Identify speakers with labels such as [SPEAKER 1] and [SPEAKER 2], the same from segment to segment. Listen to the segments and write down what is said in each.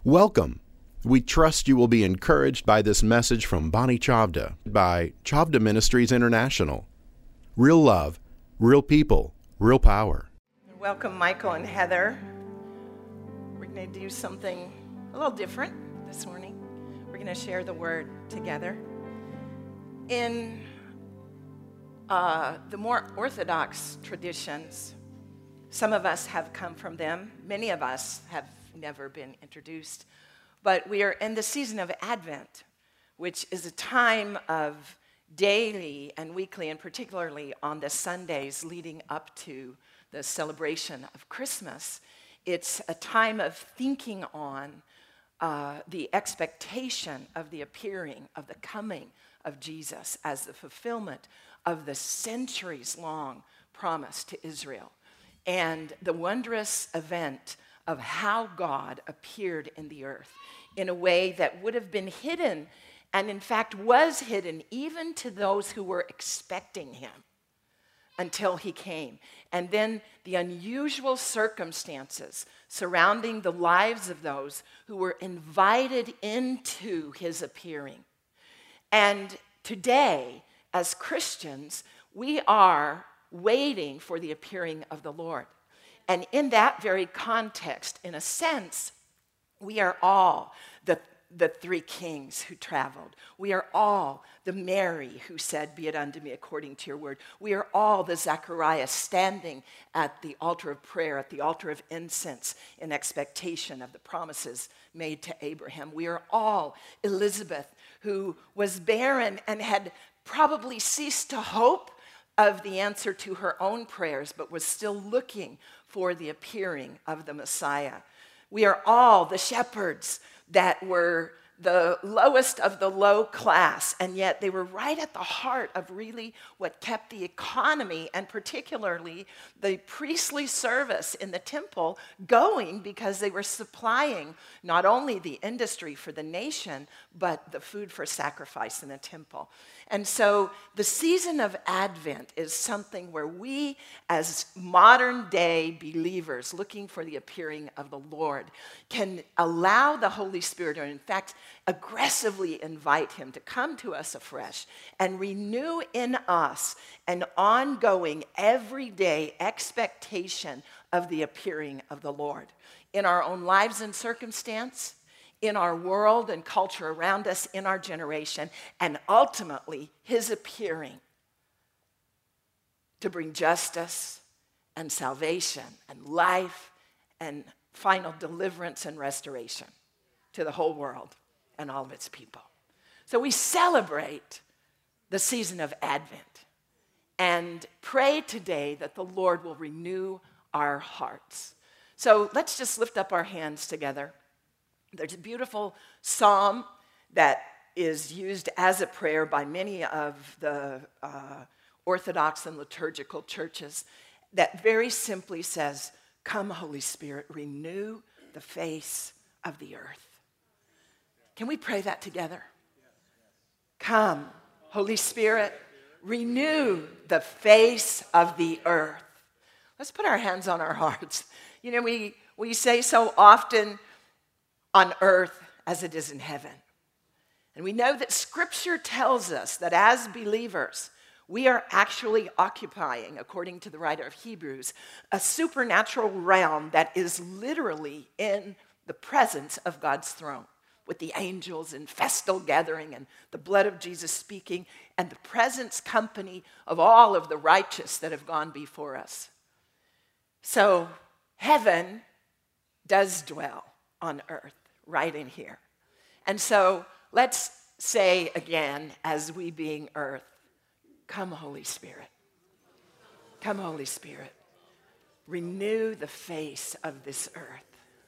[SPEAKER 1] Welcome. We trust you will be encouraged by this message from Bonnie Chavda by Chavda Ministries International. Real love, real people, real power.
[SPEAKER 2] Welcome, Michael and Heather. We're going to do something a little different this morning. We're going to share the word together. In the more orthodox traditions, some of us have come from them. Many of us have never been introduced. But we are in the season of Advent, which is a time of daily and weekly, and particularly on the Sundays leading up to the celebration of Christmas. It's a time of thinking on the expectation of the appearing, of the coming of Jesus as the fulfillment of the centuries-long promise to Israel, and the wondrous event of how God appeared in the earth in a way that would have been hidden, and in fact was hidden even to those who were expecting him until he came. And then the unusual circumstances surrounding the lives of those who were invited into his appearing. And today, as Christians, we are waiting for the appearing of the Lord. And in that very context, in a sense, we are all the three kings who traveled. We are all the Mary who said, "Be it unto me according to your word." We are all the Zacharias standing at the altar of prayer, at the altar of incense, in expectation of the promises made to Abraham. We are all Elizabeth, who was barren and had probably ceased to hope of the answer to her own prayers, but was still looking for the appearing of the Messiah. We are all the shepherds that were the lowest of the low class, and yet they were right at the heart of really what kept the economy, and particularly the priestly service in the temple, going, because they were supplying not only the industry for the nation, but the food for sacrifice in the temple. And so the season of Advent is something where we, as modern day believers looking for the appearing of the Lord, can allow the Holy Spirit, or in fact, aggressively invite him to come to us afresh and renew in us an ongoing, everyday expectation of the appearing of the Lord in our own lives and circumstance, in our world and culture around us, in our generation, and ultimately his appearing to bring justice and salvation and life and final deliverance and restoration to the whole world and all of its people. So we celebrate the season of Advent and pray today that the Lord will renew our hearts. So let's just lift up our hands together. There's a beautiful psalm that is used as a prayer by many of the Orthodox and liturgical churches that very simply says, "Come, Holy Spirit, renew the face of the earth." Can we pray that together? Come, Holy Spirit, renew the face of the earth. Let's put our hands on our hearts. You know, we say so often, on earth as it is in heaven. And we know that Scripture tells us that as believers, we are actually occupying, according to the writer of Hebrews, a supernatural realm that is literally in the presence of God's throne, with the angels in festal gathering and the blood of Jesus speaking, and the presence company of all of the righteous that have gone before us. So heaven does dwell on earth, right in here. And so let's say again, as we being earth, "Come, Holy Spirit. Come, Holy Spirit. Renew the face of this earth.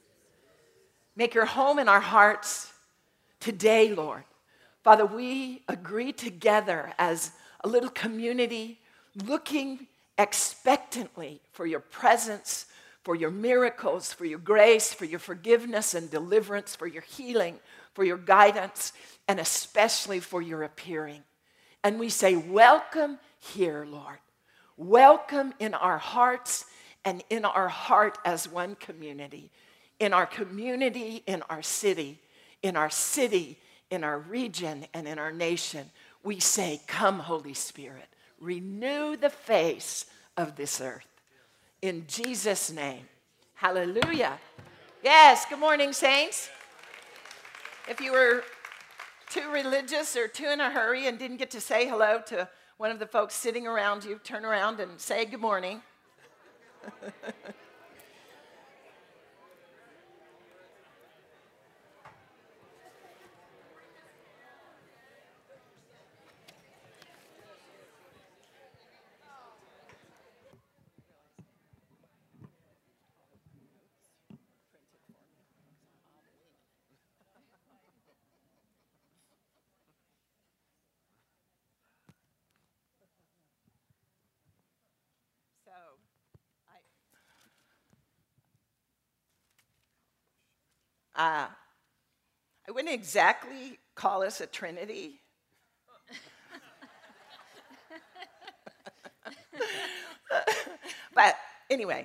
[SPEAKER 2] Make your home in our hearts today, Lord." Father, we agree together as a little community looking expectantly for your presence, for your miracles, for your grace, for your forgiveness and deliverance, for your healing, for your guidance, and especially for your appearing. And we say, welcome here, Lord. Welcome in our hearts and in our heart as one community. in our community, in our city, in our region, and in our nation. We say, come, Holy Spirit, renew the face of this earth. In Jesus' name, hallelujah. Yes, good morning, saints. If you were too religious or too in a hurry and didn't get to say hello to one of the folks sitting around you, turn around and say good morning. So, I wouldn't exactly call us a trinity. But anyway,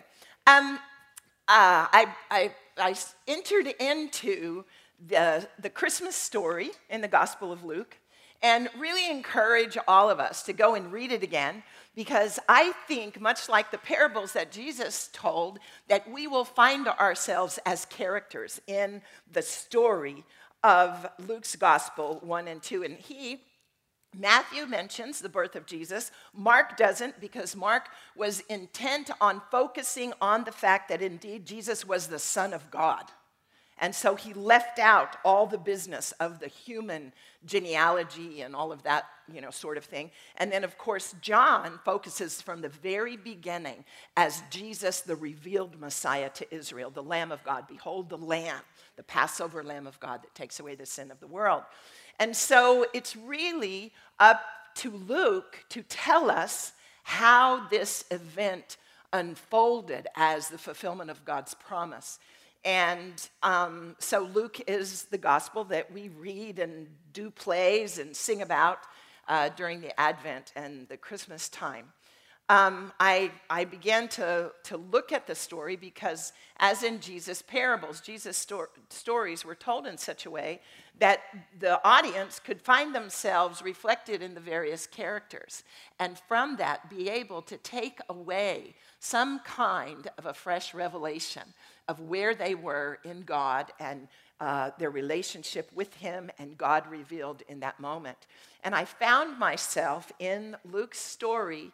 [SPEAKER 2] I entered into the Christmas story in the Gospel of Luke and really encourage all of us to go and read it again, because I think, much like the parables that Jesus told, that we will find ourselves as characters in the story of Luke's Gospel 1 and 2. And Matthew mentions the birth of Jesus. Mark doesn't, because Mark was intent on focusing on the fact that indeed Jesus was the Son of God. And so he left out all the business of the human genealogy and all of that, sort of thing. And then, of course, John focuses from the very beginning as Jesus, the revealed Messiah to Israel, the Lamb of God. Behold the Lamb, the Passover Lamb of God that takes away the sin of the world. And so it's really up to Luke to tell us how this event unfolded as the fulfillment of God's promise. And so Luke is the gospel that we read and do plays and sing about during the Advent and the Christmas time. I began to look at the story because, as in Jesus' parables, Jesus' stories were told in such a way that the audience could find themselves reflected in the various characters, and from that be able to take away some kind of a fresh revelation of where they were in God and their relationship with Him and God revealed in that moment. And I found myself in Luke's story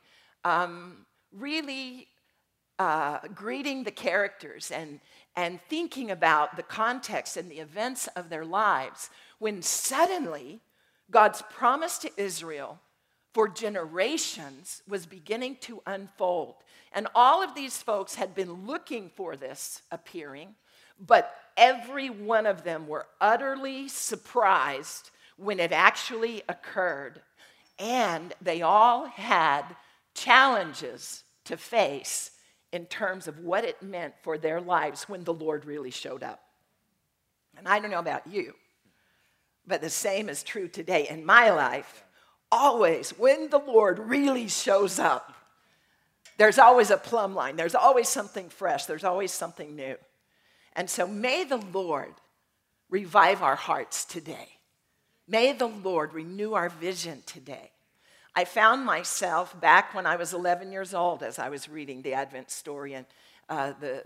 [SPEAKER 2] really greeting the characters and thinking about the context and the events of their lives, when suddenly God's promise to Israel for generations was beginning to unfold. And all of these folks had been looking for this appearing, but every one of them were utterly surprised when it actually occurred. And they all had challenges to face in terms of what it meant for their lives when the Lord really showed up. And I don't know about you, but the same is true today in my life. Always, when the Lord really shows up, there's always a plumb line. There's always something fresh. There's always something new. And so may the Lord revive our hearts today. May the Lord renew our vision today. I found myself back when I was 11 years old as I was reading the Advent story and the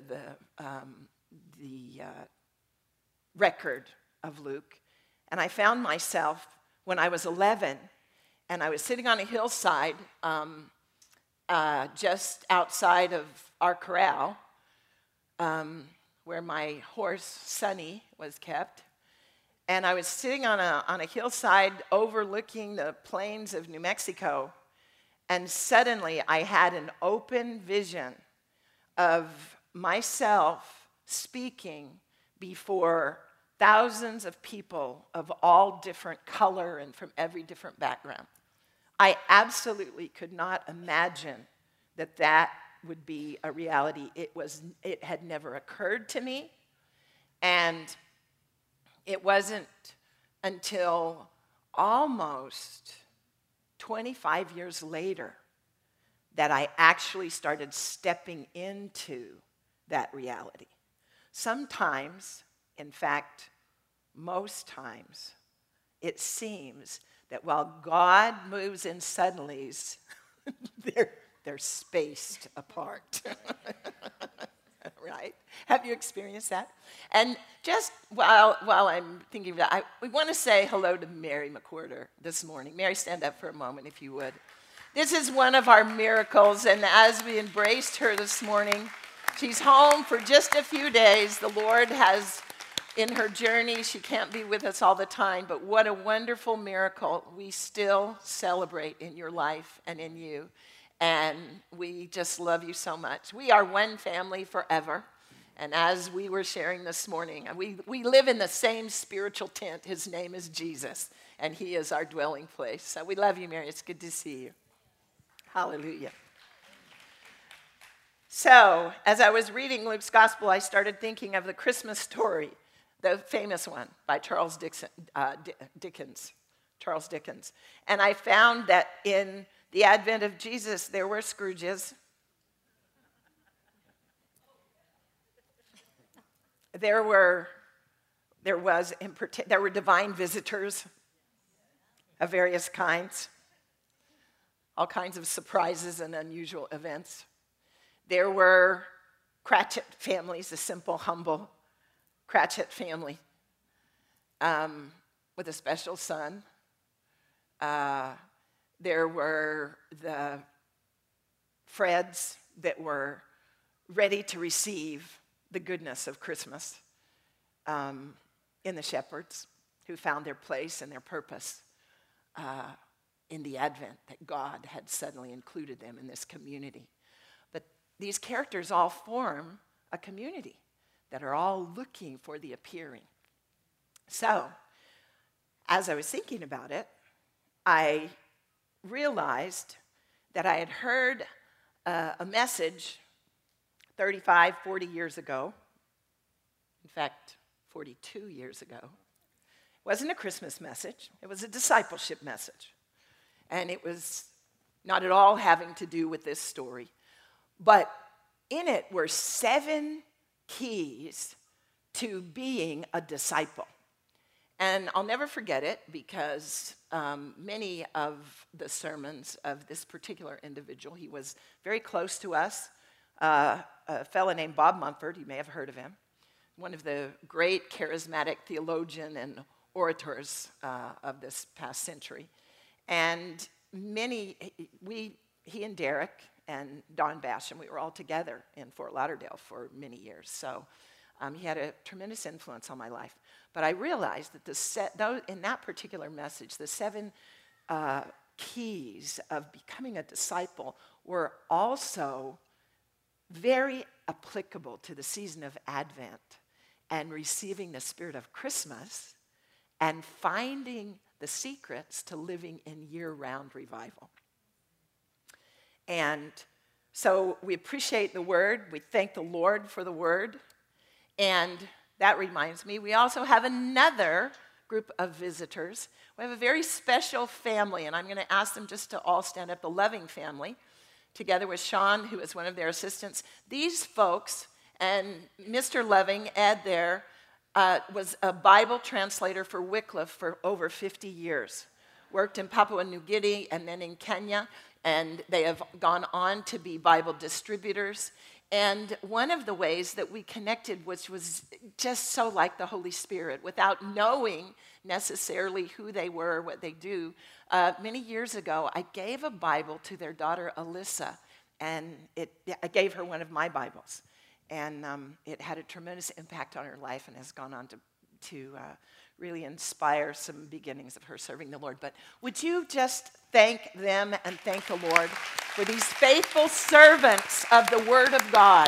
[SPEAKER 2] record of Luke. And I found myself when I was 11 and I was sitting on a hillside just outside of our corral where my horse, Sonny, was kept. And I was sitting on a hillside overlooking the plains of New Mexico, and suddenly I had an open vision of myself speaking before thousands of people of all different color and from every different background. I absolutely could not imagine that would be a reality. It had never occurred to me, and it wasn't until almost 25 years later that I actually started stepping into that reality. sometimes, in fact, most times, it seems that while God moves in suddenlies, they're spaced apart. Right? Have you experienced that? And just while I'm thinking of that, we want to say hello to Mary McWhorter this morning. Mary, stand up for a moment if you would. This is one of our miracles, and as we embraced her this morning, she's home for just a few days. The Lord has, in her journey, she can't be with us all the time, but what a wonderful miracle we still celebrate in your life and in you. And we just love you so much. We are one family forever. And as we were sharing this morning, we live in the same spiritual tent. His name is Jesus, and he is our dwelling place. So we love you, Mary. It's good to see you. Hallelujah. So, as I was reading Luke's gospel, I started thinking of the Christmas story, the famous one by Charles Dickens. Charles Dickens. And I found that in the advent of Jesus, there were Scrooges. There were divine visitors of various kinds, all kinds of surprises and unusual events. There were Cratchit families, a simple, humble Cratchit family with a special son. There were the Freds that were ready to receive the goodness of Christmas in the shepherds who found their place and their purpose in the Advent, that God had suddenly included them in this community. But these characters all form a community that are all looking for the appearing. So, as I was thinking about it, I realized that I had heard a message 35, 40 years ago. In fact, 42 years ago. It wasn't a Christmas message. It was a discipleship message. And it was not at all having to do with this story. But in it were 7 keys to being a disciple. And I'll never forget it because many of the sermons of this particular individual, he was very close to us, a fellow named Bob Mumford, you may have heard of him, one of the great charismatic theologian and orators of this past century. And he and Derek and Don Basham, we were all together in Fort Lauderdale for many years. So he had a tremendous influence on my life. But I realized that in that particular message, the 7 keys of becoming a disciple were also very applicable to the season of Advent and receiving the spirit of Christmas and finding the secrets to living in year-round revival. And so we appreciate the word. We thank the Lord for the word. And that reminds me, we also have another group of visitors. We have a very special family, and I'm going to ask them just to all stand up, the Loving family, together with Sean, who is one of their assistants. These folks, and Mr. Loving, Ed there, was a Bible translator for Wycliffe for over 50 years. Worked in Papua New Guinea and then in Kenya, and they have gone on to be Bible distributors. And one of the ways that we connected, which was just so like the Holy Spirit, without knowing necessarily who they were or what they do, many years ago, I gave a Bible to their daughter, Alyssa, and I gave her one of my Bibles. And it had a tremendous impact on her life and has gone on to really inspire some beginnings of her serving the Lord. But would you just thank them and thank the Lord for these faithful servants of the Word of God?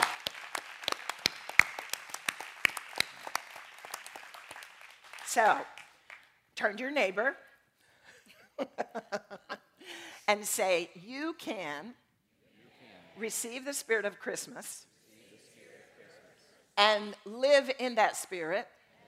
[SPEAKER 2] So, turn to your neighbor and say, you can receive the spirit of Christmas and live in that spirit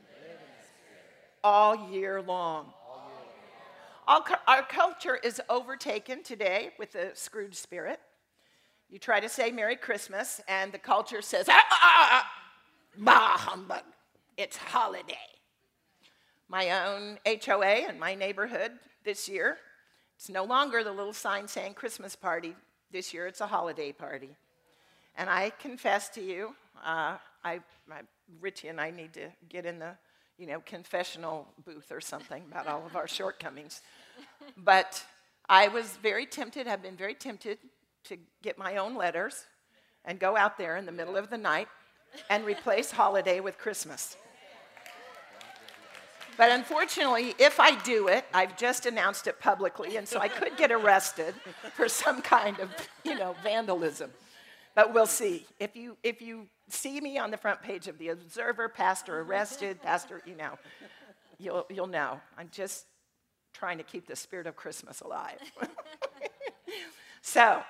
[SPEAKER 2] all year long. Our culture is overtaken today with the Scrooge spirit. You try to say Merry Christmas, and the culture says, Bah, humbug. It's holiday. My own HOA in my neighborhood this year, it's no longer the little sign saying Christmas party. This year it's a holiday party. And I confess to you, Richie and I need to get in the confessional booth or something about all of our shortcomings. But I was very tempted, have been very tempted to get my own letters and go out there in the middle of the night and replace holiday with Christmas. But unfortunately, if I do it, I've just announced it publicly, and so I could get arrested for some kind of, vandalism. But we'll see. If you see me on the front page of the Observer, pastor arrested, pastor, you'll know. I'm just trying to keep the spirit of Christmas alive. So,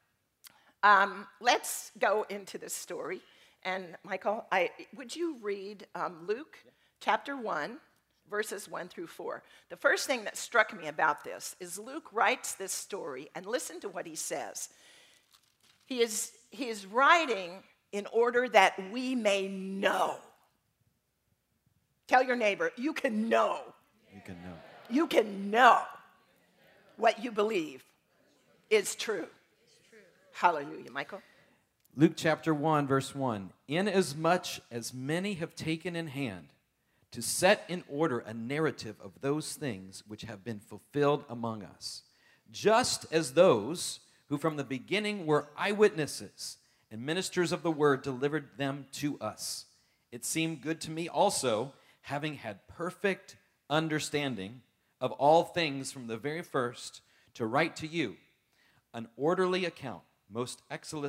[SPEAKER 2] let's go into the story. And Michael, would you read Luke chapter 1, verses 1 through 4. The first thing that struck me about this is Luke writes this story, and listen to what he says. He is writing in order that we may know. Tell your neighbor, you can know.
[SPEAKER 3] You can know.
[SPEAKER 2] You can know what you believe is true. Hallelujah, Michael.
[SPEAKER 3] Luke chapter 1, verse 1. Inasmuch as many have taken in hand to set in order a narrative of those things which have been fulfilled among us, just as those who from the beginning were eyewitnesses and ministers of the word delivered them to us. It seemed good to me also, having had perfect understanding of all things from the very first, to write to you an orderly account, most excellent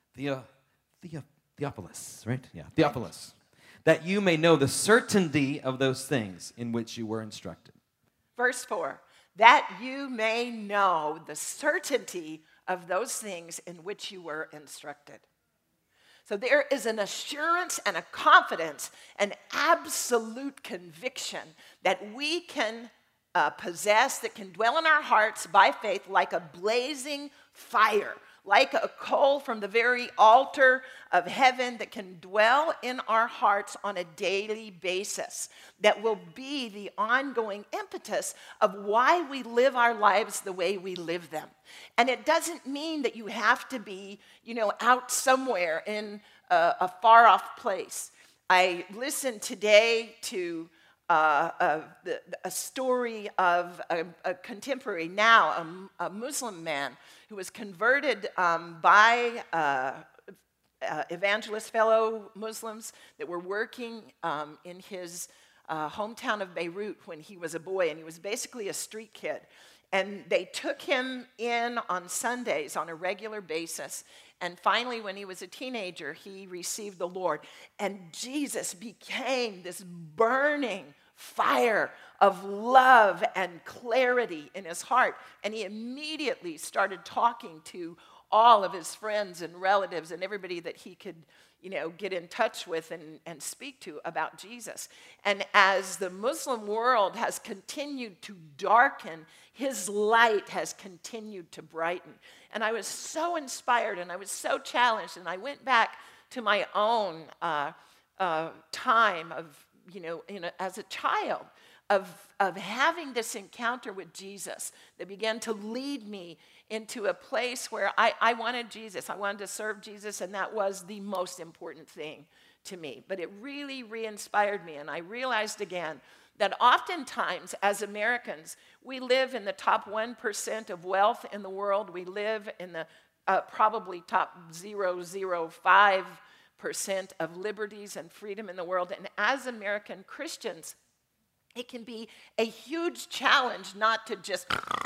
[SPEAKER 3] Theophilus, right? Yeah, Theophilus, that you may know the certainty of those things in which you were instructed.
[SPEAKER 2] Verse 4, that you may know the certainty of those things in which you were instructed. So there is an assurance and a confidence, an absolute conviction that we can possess, that can dwell in our hearts by faith like a blazing fire, like a coal from the very altar of heaven that can dwell in our hearts on a daily basis, that will be the ongoing impetus of why we live our lives the way we live them. And it doesn't mean that you have to be, out somewhere in a far-off place. I listened today to a story of a contemporary now, a Muslim man who was converted by evangelist fellow Muslims that were working in his hometown of Beirut when he was a boy, and he was basically a street kid. And they took him in on Sundays on a regular basis. And finally, when he was a teenager, he received the Lord. And Jesus became this burning fire of love and clarity in his heart. And he immediately started talking to all of his friends and relatives and everybody that he could, get in touch with and speak to about Jesus. And as the Muslim world has continued to darken, his light has continued to brighten. And I was so inspired and I was so challenged, and I went back to my own time of, as a child, of having this encounter with Jesus that began to lead me into a place where I wanted Jesus. I wanted to serve Jesus, and that was the most important thing to me. But it really re-inspired me, and I realized again that oftentimes as Americans, we live in the top 1% of wealth in the world. We live in the probably top 0.005% of liberties and freedom in the world. And as American Christians, it can be a huge challenge not to just,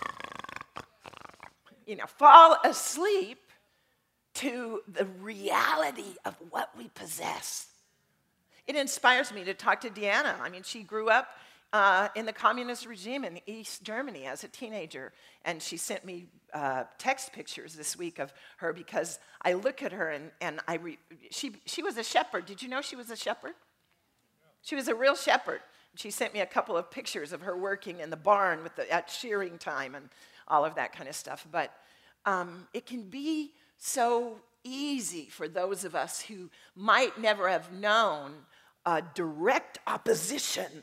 [SPEAKER 2] fall asleep to the reality of what we possess. It inspires me to talk to Deanna. I mean, she grew up in the communist regime in East Germany as a teenager, and she sent me text pictures this week of her because I look at her and she was a shepherd. Did you know she was a shepherd? She was a real shepherd. She sent me a couple of pictures of her working in the barn at shearing time and all of that kind of stuff. But it can be so easy for those of us who might never have known direct opposition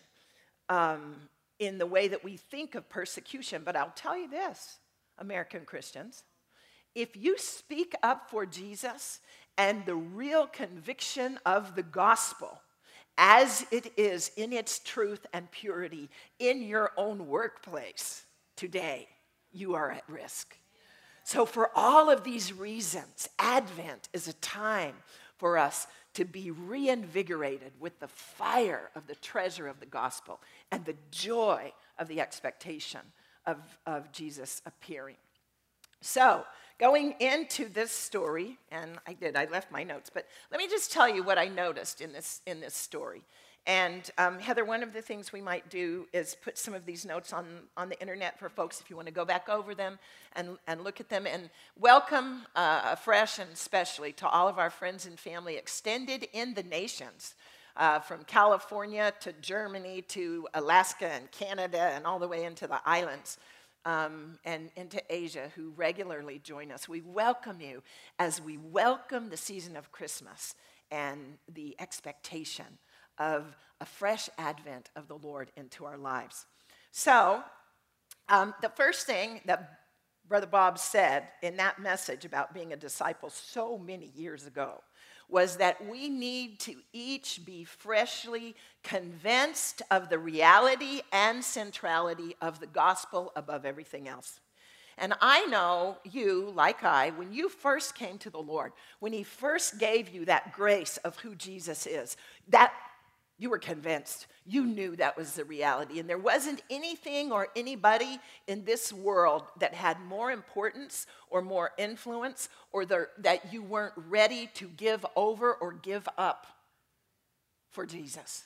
[SPEAKER 2] in the way that we think of persecution. But I'll tell you this, American Christians, if you speak up for Jesus and the real conviction of the gospel as it is in its truth and purity in your own workplace today, you are at risk. So for all of these reasons, Advent is a time for us to be reinvigorated with the fire of the treasure of the gospel and the joy of the expectation of Jesus appearing. So, going into this story, and I left my notes, but let me just tell you what I noticed in this story. And Heather, one of the things we might do is put some of these notes on the internet for folks if you want to go back over them and look at them. And welcome afresh and especially to all of our friends and family extended in the nations, from California to Germany to Alaska and Canada and all the way into the islands. And into Asia, who regularly join us. We welcome you as we welcome the season of Christmas and the expectation of a fresh advent of the Lord into our lives. So, the first thing that Brother Bob said in that message about being a disciple so many years ago was that we need to each be freshly convinced of the reality and centrality of the gospel above everything else. And I know you, like I, when you first came to the Lord, when he first gave you that grace of who Jesus is, that you were convinced. You knew that was the reality. And there wasn't anything or anybody in this world that had more importance or more influence or that you weren't ready to give over or give up for Jesus.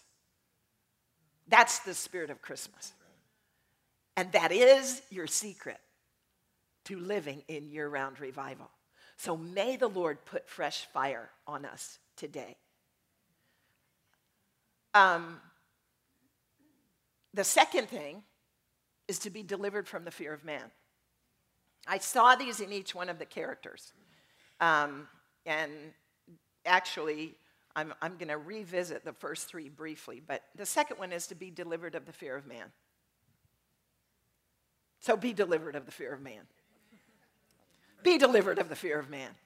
[SPEAKER 2] That's the spirit of Christmas. And that is your secret to living in year-round revival. So may the Lord put fresh fire on us today. The second thing is to be delivered from the fear of man. I saw these in each one of the characters. And actually, I'm going to revisit the first three briefly, but the second one is to be delivered of the fear of man. So be delivered of the fear of man. Be delivered of the fear of man.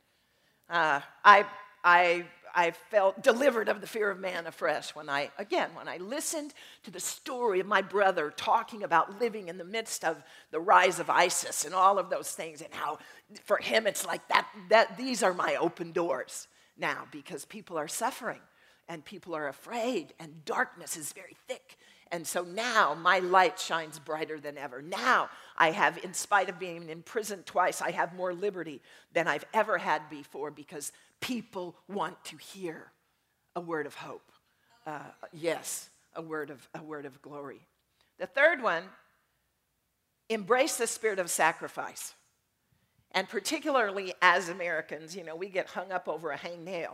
[SPEAKER 2] I felt delivered of the fear of man afresh when I listened to the story of my brother talking about living in the midst of the rise of ISIS and all of those things, and how for him it's like that these are my open doors now, because people are suffering and people are afraid and darkness is very thick. And so now my light shines brighter than ever. Now I have, in spite of being in prison twice, I have more liberty than I've ever had before, because people want to hear a word of hope. Yes, a word of glory. The third one, embrace the spirit of sacrifice. And particularly as Americans, we get hung up over a hangnail.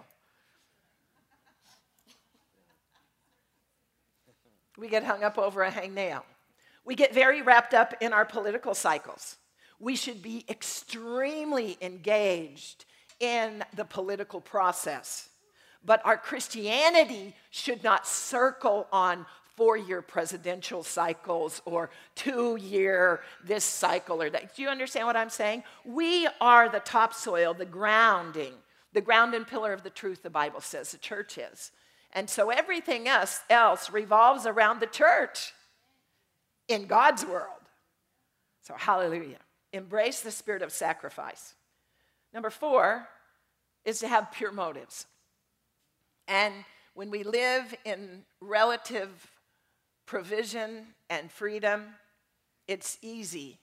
[SPEAKER 2] We get hung up over a hangnail. We get very wrapped up in our political cycles. We should be extremely engaged in the political process. But our Christianity should not circle on 4-year presidential cycles or 2-year this cycle or that. Do you understand what I'm saying? We are the topsoil, the ground and pillar of the truth, the Bible says the church is. And so everything else revolves around the church in God's world. So hallelujah. Embrace the spirit of sacrifice. Number 4 is to have pure motives. And when we live in relative provision and freedom, it's easy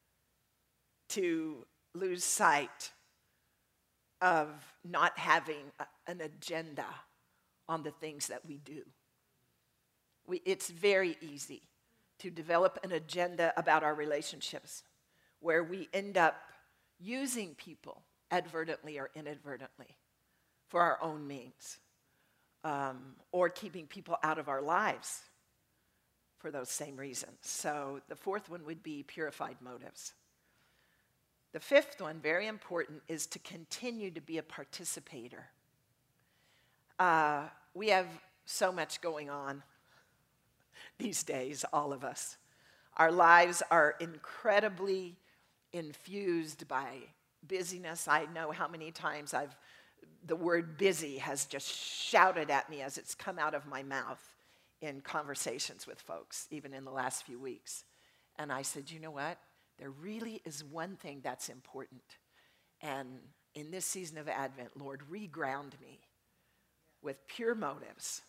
[SPEAKER 2] to lose sight of not having an agenda on the things that we do. It's very easy to develop an agenda about our relationships where we end up using people advertently or inadvertently for our own means, or keeping people out of our lives for those same reasons. So the fourth one would be purified motives. The fifth one, very important, is to continue to be a participator. We have so much going on these days, all of us. Our lives are incredibly infused by busyness. I know how many times the word busy has just shouted at me as it's come out of my mouth in conversations with folks, even in the last few weeks. And I said, you know what? There really is one thing that's important. And in this season of Advent, Lord, reground me with pure motives,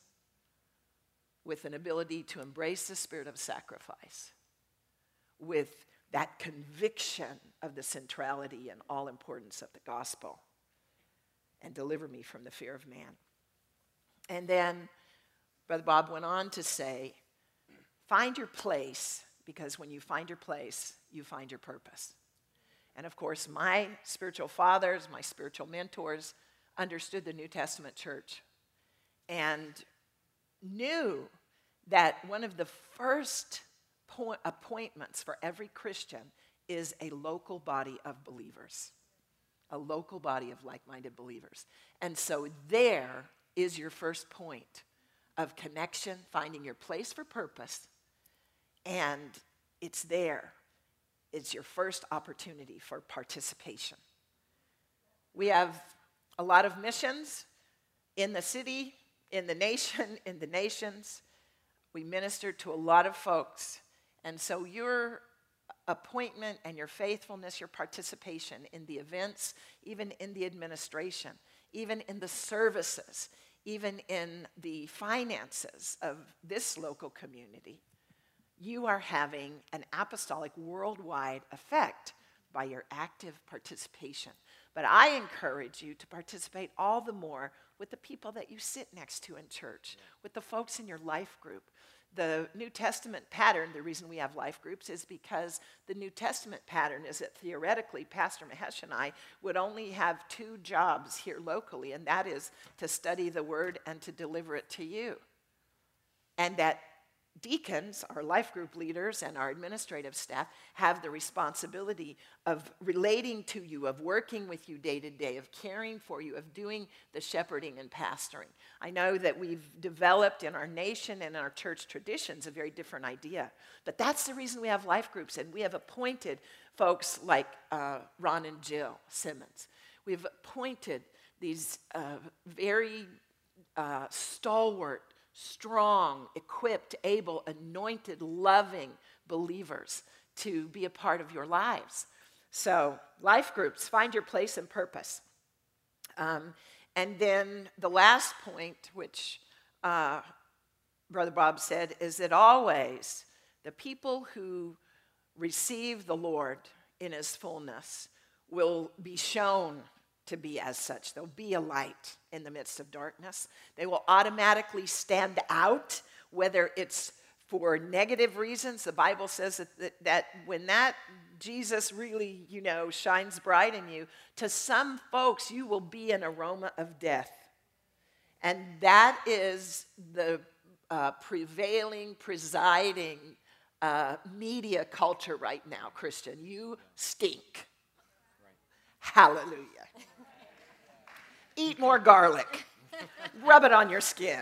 [SPEAKER 2] with an ability to embrace the spirit of sacrifice, with that conviction of the centrality and all importance of the gospel, and deliver me from the fear of man. And then Brother Bob went on to say, find your place, because when you find your place, you find your purpose. And of course, my spiritual fathers, my spiritual mentors, understood the New Testament church and knew that one of the first appointments for every Christian is a local body of believers, a local body of like-minded believers. And so there is your first point of connection, finding your place for purpose, and it's there. It's your first opportunity for participation. We have a lot of missions in the city, in the nation, in the nations. We minister to a lot of folks. And so your appointment and your faithfulness, your participation in the events, even in the administration, even in the services, even in the finances of this local community, you are having an apostolic worldwide effect by your active participation. But I encourage you to participate all the more with the people that you sit next to in church, with the folks in your life group. The New Testament pattern, the reason we have life groups is because the New Testament pattern is that theoretically Pastor Mahesh and I would only have two jobs here locally, and that is to study the Word and to deliver it to you. And that deacons, our life group leaders, and our administrative staff have the responsibility of relating to you, of working with you day to day, of caring for you, of doing the shepherding and pastoring. I know that we've developed in our nation and in our church traditions a very different idea, but that's the reason we have life groups, and we have appointed folks like Ron and Jill Simmons. We've appointed these very stalwart, strong, equipped, able, anointed, loving believers to be a part of your lives. So, life groups, find your place and purpose. And then the last point, which Brother Bob said, is that always the people who receive the Lord in his fullness will be shown to be as such. They'll be a light in the midst of darkness. They will automatically stand out, whether it's for negative reasons. The Bible says that when that Jesus really, shines bright in you, to some folks you will be an aroma of death. And that is the presiding media culture right now, Christian. You stink. Hallelujah. Eat more garlic. Rub it on your skin.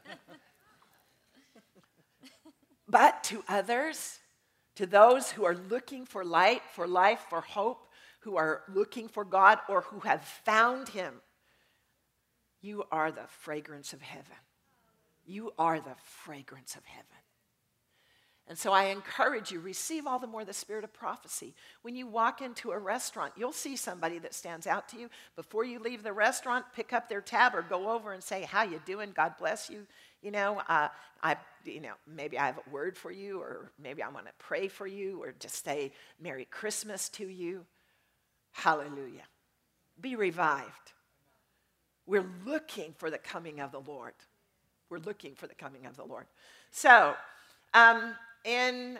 [SPEAKER 2] But to others, to those who are looking for light, for life, for hope, who are looking for God or who have found him, you are the fragrance of heaven. You are the fragrance of heaven. And so I encourage you, receive all the more the spirit of prophecy. When you walk into a restaurant, you'll see somebody that stands out to you. Before you leave the restaurant, pick up their tab or go over and say, how you doing? God bless you. Maybe I have a word for you, or maybe I want to pray for you, or just say Merry Christmas to you. Hallelujah. Be revived. We're looking for the coming of the Lord. We're looking for the coming of the Lord. So, in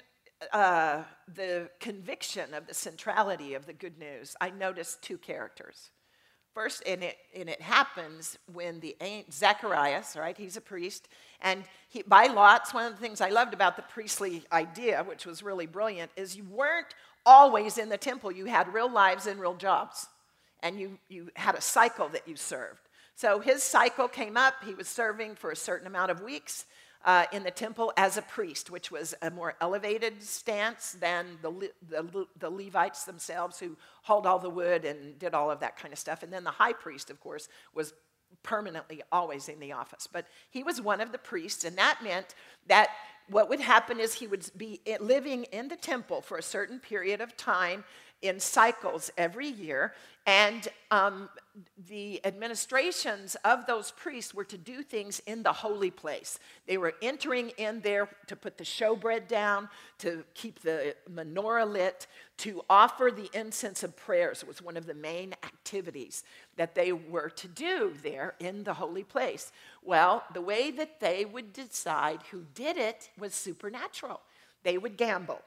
[SPEAKER 2] the conviction of the centrality of the good news, I noticed two characters. first, and it happens when Zacharias, right? He's a priest, and by lots. One of the things I loved about the priestly idea, which was really brilliant, is you weren't always in the temple. You had real lives and real jobs, and you had a cycle that you served. So his cycle came up. He was serving for a certain amount of weeks in the temple as a priest, which was a more elevated stance than the Levites themselves, who hauled all the wood and did all of that kind of stuff. And then the high priest, of course, was permanently always in the office. But he was one of the priests, and that meant that what would happen is he would be living in the temple for a certain period of time in cycles every year, and the administrations of those priests were to do things in the holy place. They were entering in there to put the showbread down, to keep the menorah lit, to offer the incense of prayers. It was one of the main activities that they were to do there in the holy place. Well, the way that they would decide who did it was supernatural. They would gamble.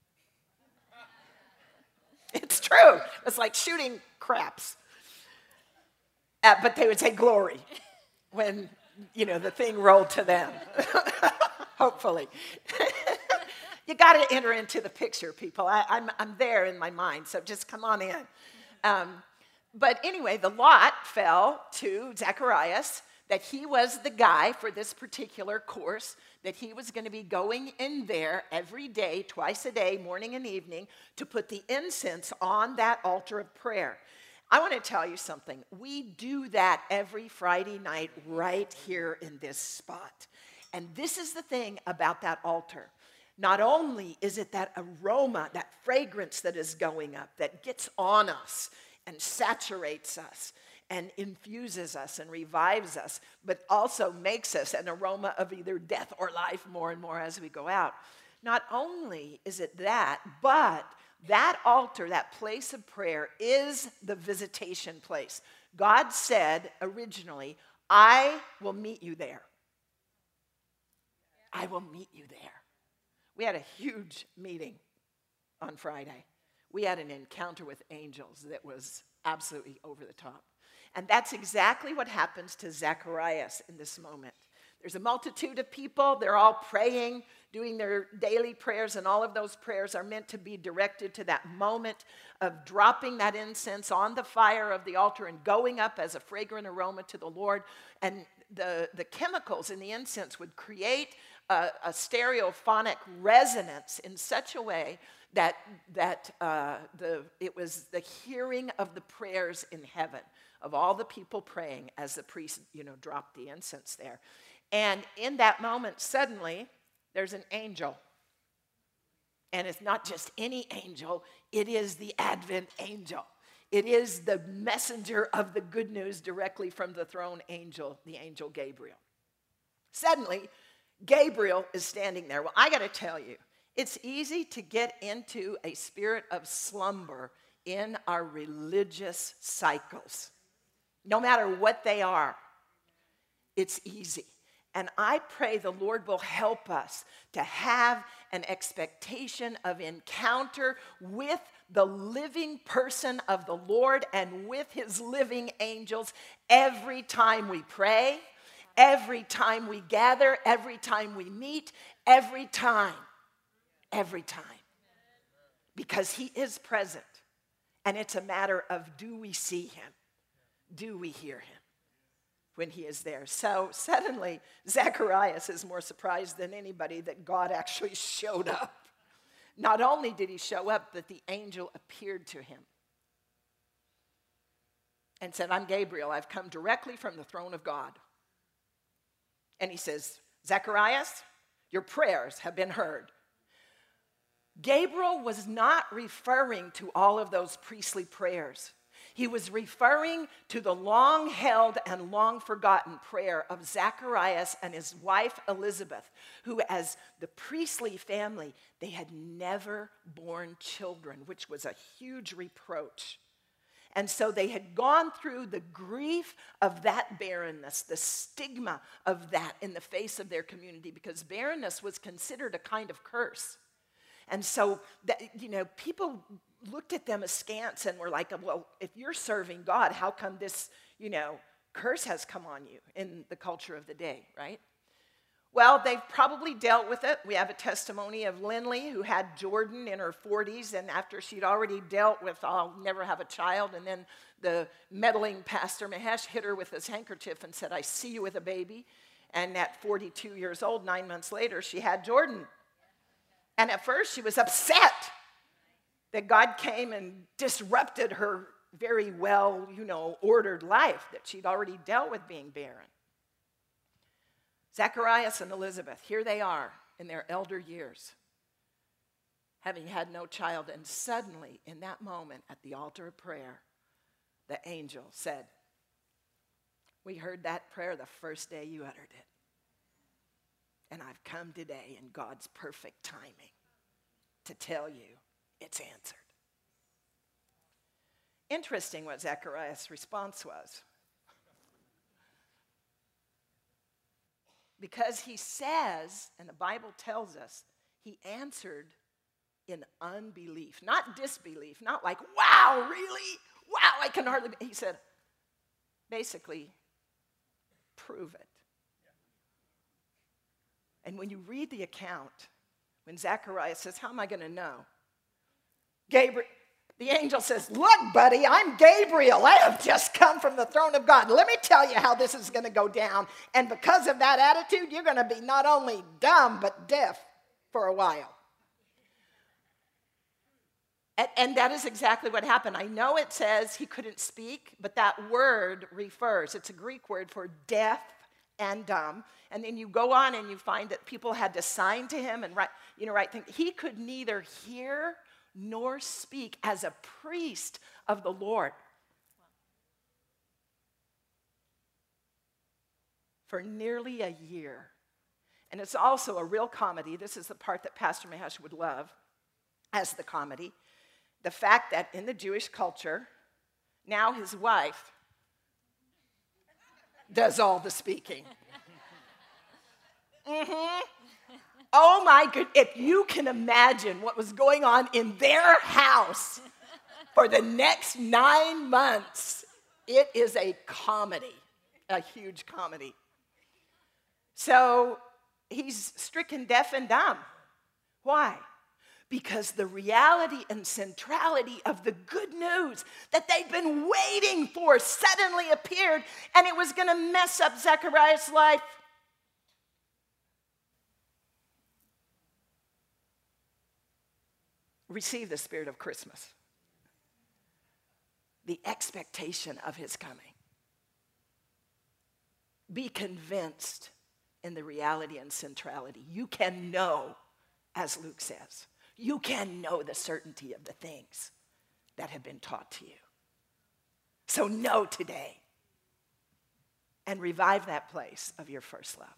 [SPEAKER 2] It's true. It's like shooting craps. But they would say glory when, the thing rolled to them. Hopefully. You got to enter into the picture, people. I'm there in my mind, so just come on in. But anyway, the lot fell to Zacharias, that he was the guy for this particular course, that he was going to be going in there every day, twice a day, morning and evening, to put the incense on that altar of prayer. I want to tell you something. We do that every Friday night right here in this spot. And this is the thing about that altar. Not only is it that aroma, that fragrance that is going up, that gets on us and saturates us, and infuses us and revives us, but also makes us an aroma of either death or life more and more as we go out. Not only is it that, but that altar, that place of prayer, is the visitation place. God said originally, I will meet you there. I will meet you there. We had a huge meeting on Friday. We had an encounter with angels that was absolutely over the top. And that's exactly what happens to Zacharias in this moment. There's a multitude of people. They're all praying, doing their daily prayers, and all of those prayers are meant to be directed to that moment of dropping that incense on the fire of the altar and going up as a fragrant aroma to the Lord. And the chemicals in the incense would create a stereophonic resonance in such a way that it was the hearing of the prayers in heaven, of all the people praying as the priest, dropped the incense there. And in that moment, suddenly, there's an angel. And it's not just any angel, it is the Advent angel. It is the messenger of the good news directly from the throne angel, the angel Gabriel. Suddenly, Gabriel is standing there. Well, I got to tell you, it's easy to get into a spirit of slumber in our religious cycles. No matter what they are, it's easy. And I pray the Lord will help us to have an expectation of encounter with the living person of the Lord and with his living angels every time we pray, every time we gather, every time we meet, every time. Every time. Because he is present. And it's a matter of, do we see him? Do we hear him when he is there? So suddenly, Zacharias is more surprised than anybody that God actually showed up. Not only did he show up, but the angel appeared to him and said, I'm Gabriel. I've come directly from the throne of God. And he says, Zacharias, your prayers have been heard. Gabriel was not referring to all of those priestly prayers. He was referring to the long-held and long-forgotten prayer of Zacharias and his wife Elizabeth, who, as the priestly family, they had never borne children, which was a huge reproach. And so they had gone through the grief of that barrenness, the stigma of that in the face of their community, because barrenness was considered a kind of curse. And so, people looked at them askance and were like, well, if you're serving God, how come this, curse has come on you in the culture of the day, right? Well, they've probably dealt with it. We have a testimony of Lindley, who had Jordan in her 40s, and after she'd already dealt with, I'll never have a child, and then the meddling Pastor Mahesh hit her with his handkerchief and said, I see you with a baby. And at 42 years old, 9 months later, she had Jordan. And at first, she was upset that God came and disrupted her very well, ordered life, that she'd already dealt with being barren. Zacharias and Elizabeth, here they are in their elder years, having had no child, and suddenly, in that moment, at the altar of prayer, the angel said, we heard that prayer the first day you uttered it, and I've come today in God's perfect timing to tell you it's answered. Interesting what Zacharias' response was. Because he says, and the Bible tells us, he answered in unbelief, not disbelief, not like, wow, really? Wow, I can hardly. He said, basically, prove it. And when you read the account, when Zacharias says, how am I going to know? The angel says, look, buddy, I'm Gabriel. I have just come from the throne of God. Let me tell you how this is going to go down. And because of that attitude, you're going to be not only dumb, but deaf for a while. And that is exactly what happened. I know it says he couldn't speak, but that word refers. It's a Greek word for deaf and dumb. And then you go on and you find that people had to sign to him and write things. He could neither hear nor speak as a priest of the Lord. For nearly a year. And it's also a real comedy. This is the part that Pastor Mahesh would love as the comedy. The fact that in the Jewish culture, now his wife does all the speaking. Oh my goodness, if you can imagine what was going on in their house for the next 9 months, it is a comedy, a huge comedy. So he's stricken deaf and dumb. Why? Because the reality and centrality of the good news that they'd been waiting for suddenly appeared, and it was going to mess up Zechariah's life. Receive the spirit of Christmas. The expectation of his coming. Be convinced in the reality and centrality. You can know, as Luke says, you can know the certainty of the things that have been taught to you. So know today and revive that place of your first love.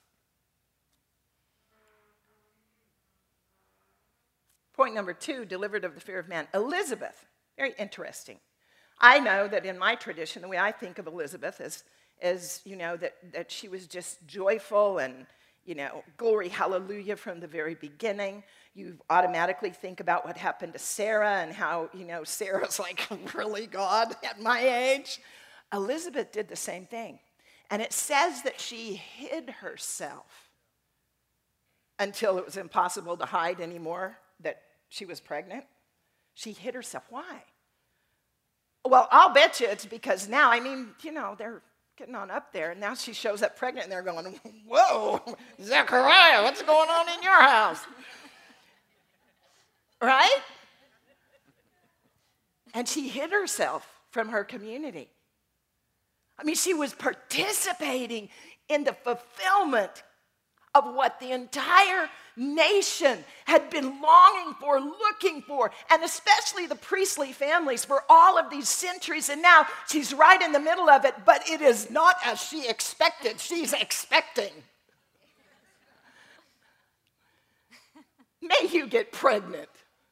[SPEAKER 2] Point number 2, delivered of the fear of man. Elizabeth, very interesting. I know that in my tradition, the way I think of Elizabeth is that she was just joyful and, glory, hallelujah from the very beginning. You automatically think about what happened to Sarah and how, Sarah's like, really, God, at my age? Elizabeth did the same thing. And it says that she hid herself until it was impossible to hide anymore, that she was pregnant. She hid herself. Why? Well, I'll bet you it's because now, they're getting on up there, and now she shows up pregnant, and they're going, whoa, Zechariah, what's going on in your house? Right? And she hid herself from her community. She was participating in the fulfillment of what the entire nation had been longing for, looking for, and especially the priestly families for all of these centuries. And now she's right in the middle of it, but it is not as she expected. She's expecting. May you get pregnant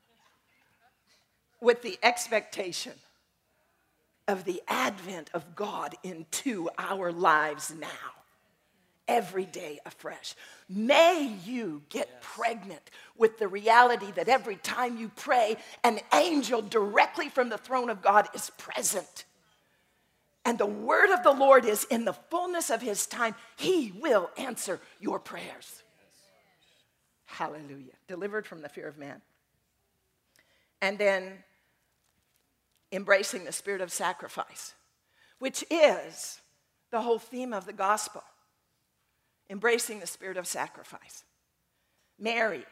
[SPEAKER 2] with the expectation of the advent of God into our lives now. every day afresh. May you get pregnant with the reality that every time you pray, an angel directly from the throne of God is present. And the word of the Lord is, in the fullness of his time, he will answer your prayers. Hallelujah. Delivered from the fear of man. And then embracing the spirit of sacrifice, which is the whole theme of the gospel. Embracing the spirit of sacrifice. Mary's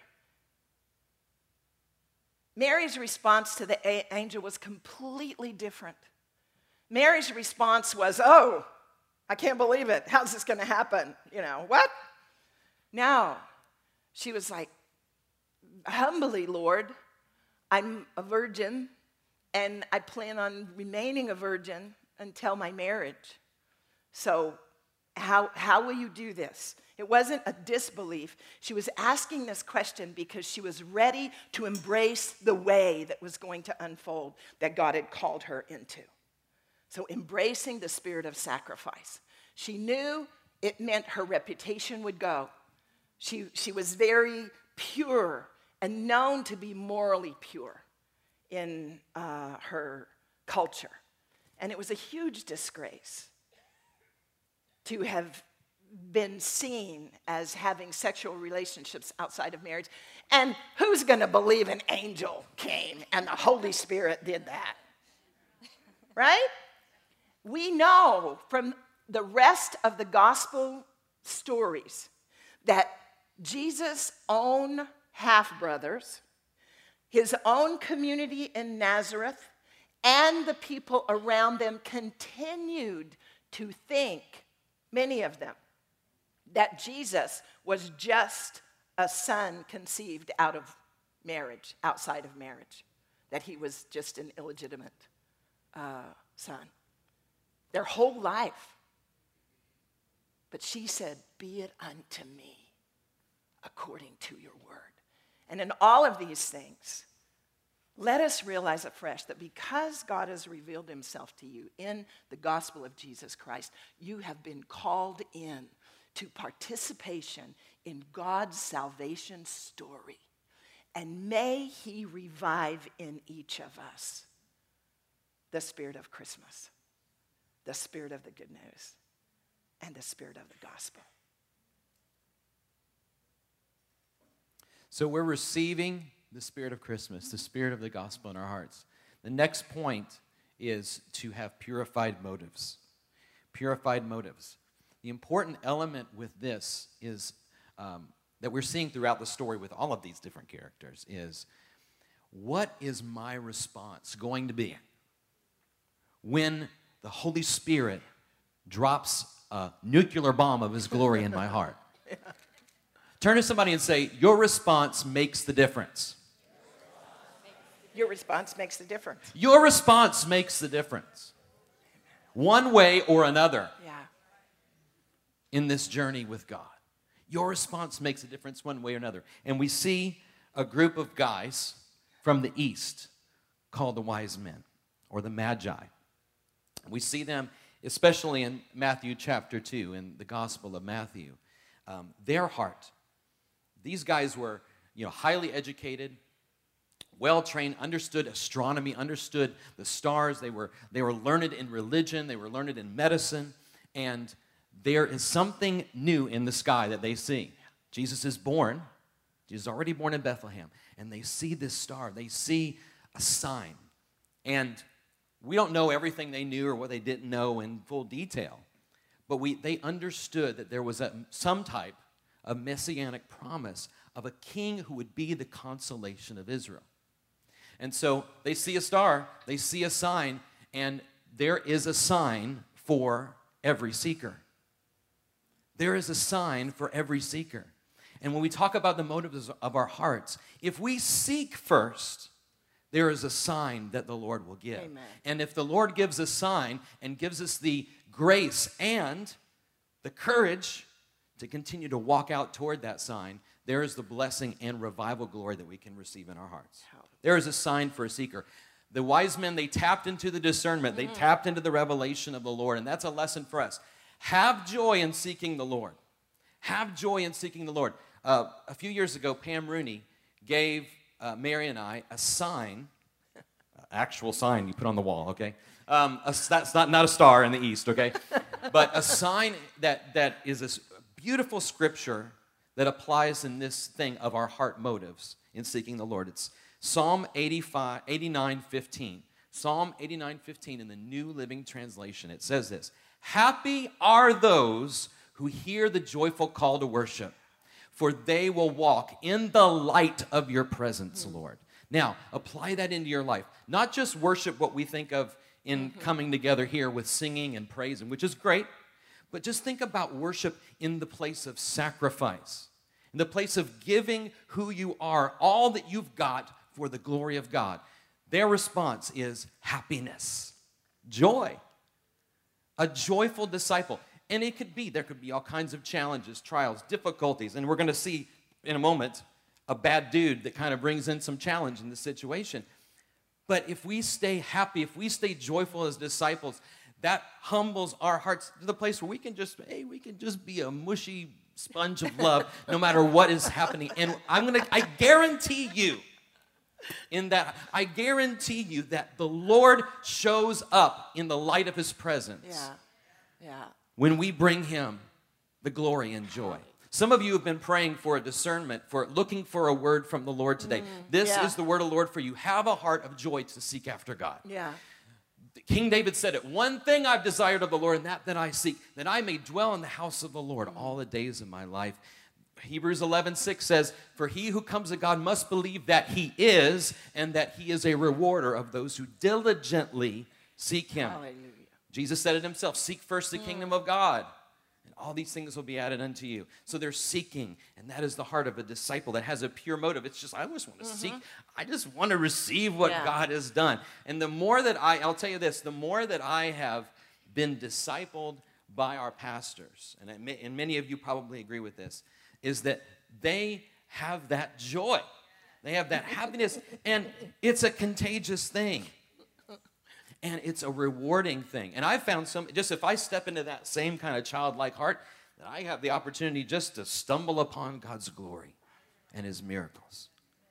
[SPEAKER 2] response to the angel was completely different. Mary's response was, oh, I can't believe it. How's this going to happen? What? No. She was like, humbly, Lord, I'm a virgin, and I plan on remaining a virgin until my marriage. So how will you do this? It wasn't a disbelief. She was asking this question because she was ready to embrace the way that was going to unfold that God had called her into. So embracing the spirit of sacrifice. She knew it meant her reputation would go. She was very pure and known to be morally pure in her culture. And it was a huge disgrace to have been seen as having sexual relationships outside of marriage. And who's going to believe an angel came and the Holy Spirit did that? Right? We know from the rest of the gospel stories that Jesus' own half-brothers, his own community in Nazareth, and the people around them continued to think, many of them, that Jesus was just a son conceived out of marriage, outside of marriage, that he was just an illegitimate son. Their whole life. But she said, be it unto me according to your word. And in all of these things, let us realize afresh that because God has revealed himself to you in the gospel of Jesus Christ, you have been called in to participation in God's salvation story. And may he revive in each of us the spirit of Christmas, the spirit of the good news, and the spirit of the gospel.
[SPEAKER 3] So we're receiving the spirit of Christmas, the spirit of the gospel in our hearts. The next point is to have purified motives. Purified motives. The important element with this is that we're seeing throughout the story with all of these different characters is, what is my response going to be when the Holy Spirit drops a nuclear bomb of his glory in my heart? Yeah. Turn to somebody and say, your response makes the difference.
[SPEAKER 2] Your response makes the difference.
[SPEAKER 3] Your response makes the difference. One way or another.
[SPEAKER 2] Yeah.
[SPEAKER 3] In this journey with God. Your response makes a difference one way or another. And we see a group of guys from the east called the wise men or the magi. We see them especially in Matthew chapter 2, in the Gospel of Matthew. Their heart. These guys were, highly educated, well-trained, understood astronomy, understood the stars. They were learned in religion. They were learned in medicine. And there is something new in the sky that they see. Jesus is born. Jesus is already born in Bethlehem. And they see this star. They see a sign. And we don't know everything they knew or what they didn't know in full detail. But they understood that there was some type of messianic promise of a king who would be the consolation of Israel. And so they see a star, they see a sign, and there is a sign for every seeker. There is a sign for every seeker. And when we talk about the motives of our hearts, if we seek first, there is a sign that the Lord will give.
[SPEAKER 2] Amen.
[SPEAKER 3] And if the Lord gives a sign and gives us the grace and the courage to continue to walk out toward that sign, there is the blessing and revival glory that we can receive in our hearts. There is a sign for a seeker. The wise men, they tapped into the discernment. They tapped into the revelation of the Lord, and that's a lesson for us. Have joy in seeking the Lord. Have joy in seeking the Lord. A few years ago, Pam Rooney gave Mary and I a sign, actual sign you put on the wall, okay? That's not a star in the east, okay? But a sign that is a beautiful scripture that applies in this thing of our heart motives in seeking the Lord. It's Psalm 89:15. Psalm 89:15 in the New Living Translation. It says this: happy are those who hear the joyful call to worship, for they will walk in the light of your presence, Lord. Now, apply that into your life. Not just worship what we think of in coming together here with singing and praising, which is great, but just think about worship in the place of sacrifice, in the place of giving who you are, all that you've got for the glory of God. Their response is happiness, joy, a joyful disciple. And there could be all kinds of challenges, trials, difficulties, and we're going to see in a moment a bad dude that kind of brings in some challenge in the situation. But if we stay happy, if we stay joyful as disciples, that humbles our hearts to the place where we can just be a mushy sponge of love no matter what is happening. And I guarantee you that the Lord shows up in the light of his presence.
[SPEAKER 2] Yeah.
[SPEAKER 3] When we bring him the glory and joy. Some of you have been praying for a discernment, for looking for a word from the Lord today. This is the word of the Lord for you. Have a heart of joy to seek after God.
[SPEAKER 2] Yeah.
[SPEAKER 3] King David said it, one thing I've desired of the Lord, and that I seek, that I may dwell in the house of the Lord all the days of my life. Hebrews 11:6 says, for he who comes to God must believe that he is, and that he is a rewarder of those who diligently seek him.
[SPEAKER 2] Hallelujah. Jesus
[SPEAKER 3] said it himself, seek first the kingdom of God, and all these things will be added unto you. So they're seeking, and that is the heart of a disciple that has a pure motive. It's just, I just want to seek. I just want to receive what God has done. And the more that I'll tell you this, the more that I have been discipled by our pastors, and many of you probably agree with this, is that they have that joy. They have that happiness, and it's a contagious thing. And it's a rewarding thing. And I found if I step into that same kind of childlike heart, that I have the opportunity just to stumble upon God's glory and his miracles.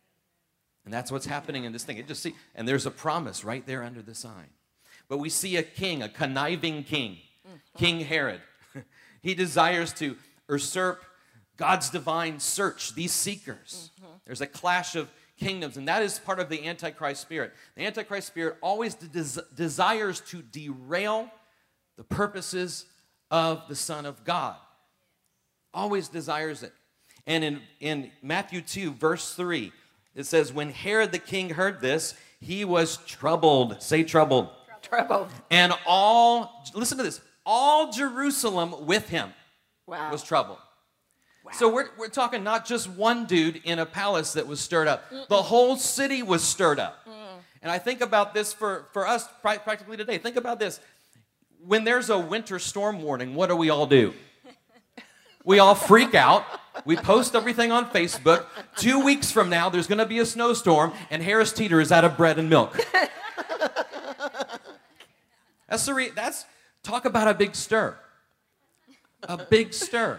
[SPEAKER 3] And that's what's happening in this thing. And there's a promise right there under the sign. But we see a king, a conniving king, King Herod. He desires to usurp God's divine search, these seekers. There's a clash of kingdoms, and that is part of the Antichrist spirit. The Antichrist spirit always desires to derail the purposes of the Son of God. Always desires it. And in Matthew 2, verse 3, it says, when Herod the king heard this, he was troubled. Say troubled.
[SPEAKER 2] Troubled.
[SPEAKER 3] And listen to this, all Jerusalem with him was troubled. Wow. So we're talking not just one dude in a palace that was stirred up. The whole city was stirred up. And I think about this for us practically today. Think about this. When there's a winter storm warning, what do we all do? We all freak out. We post everything on Facebook. 2 weeks from now, there's going to be a snowstorm, and Harris Teeter is out of bread and milk. That's talk about a big stir. A big stir.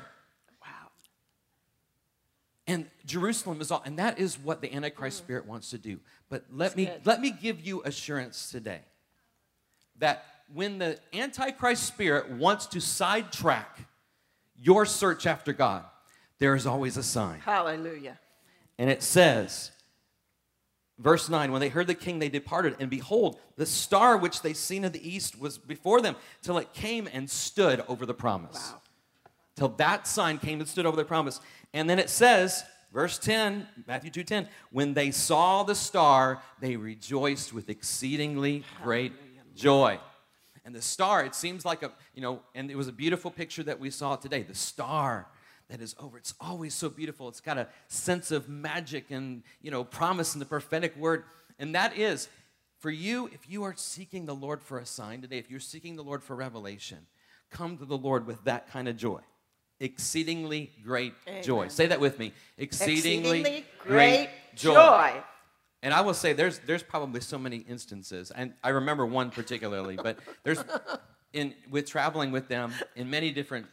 [SPEAKER 3] And Jerusalem is all, and that is what the Antichrist spirit wants to do. But let me give you assurance today that when the Antichrist spirit wants to sidetrack your search after God, there is always a sign.
[SPEAKER 2] Hallelujah.
[SPEAKER 3] And it says, verse 9, when they heard the king, they departed, and behold, the star which they seen in the east was before them, till it came and stood over the promise.
[SPEAKER 2] Wow.
[SPEAKER 3] Till that sign came and stood over the promise. And then it says, verse 10, Matthew 2:10, when they saw the star, they rejoiced with exceedingly great joy. And the star, it seems like and it was a beautiful picture that we saw today. The star that is over, it's always so beautiful. It's got a sense of magic and, promise in the prophetic word. And that is, for you, if you are seeking the Lord for a sign today, if you're seeking the Lord for revelation, come to the Lord with that kind of joy. Exceedingly great joy. Say that with me. Exceedingly great joy. And I will say there's probably so many instances, and I remember one particularly, but with traveling with them in many different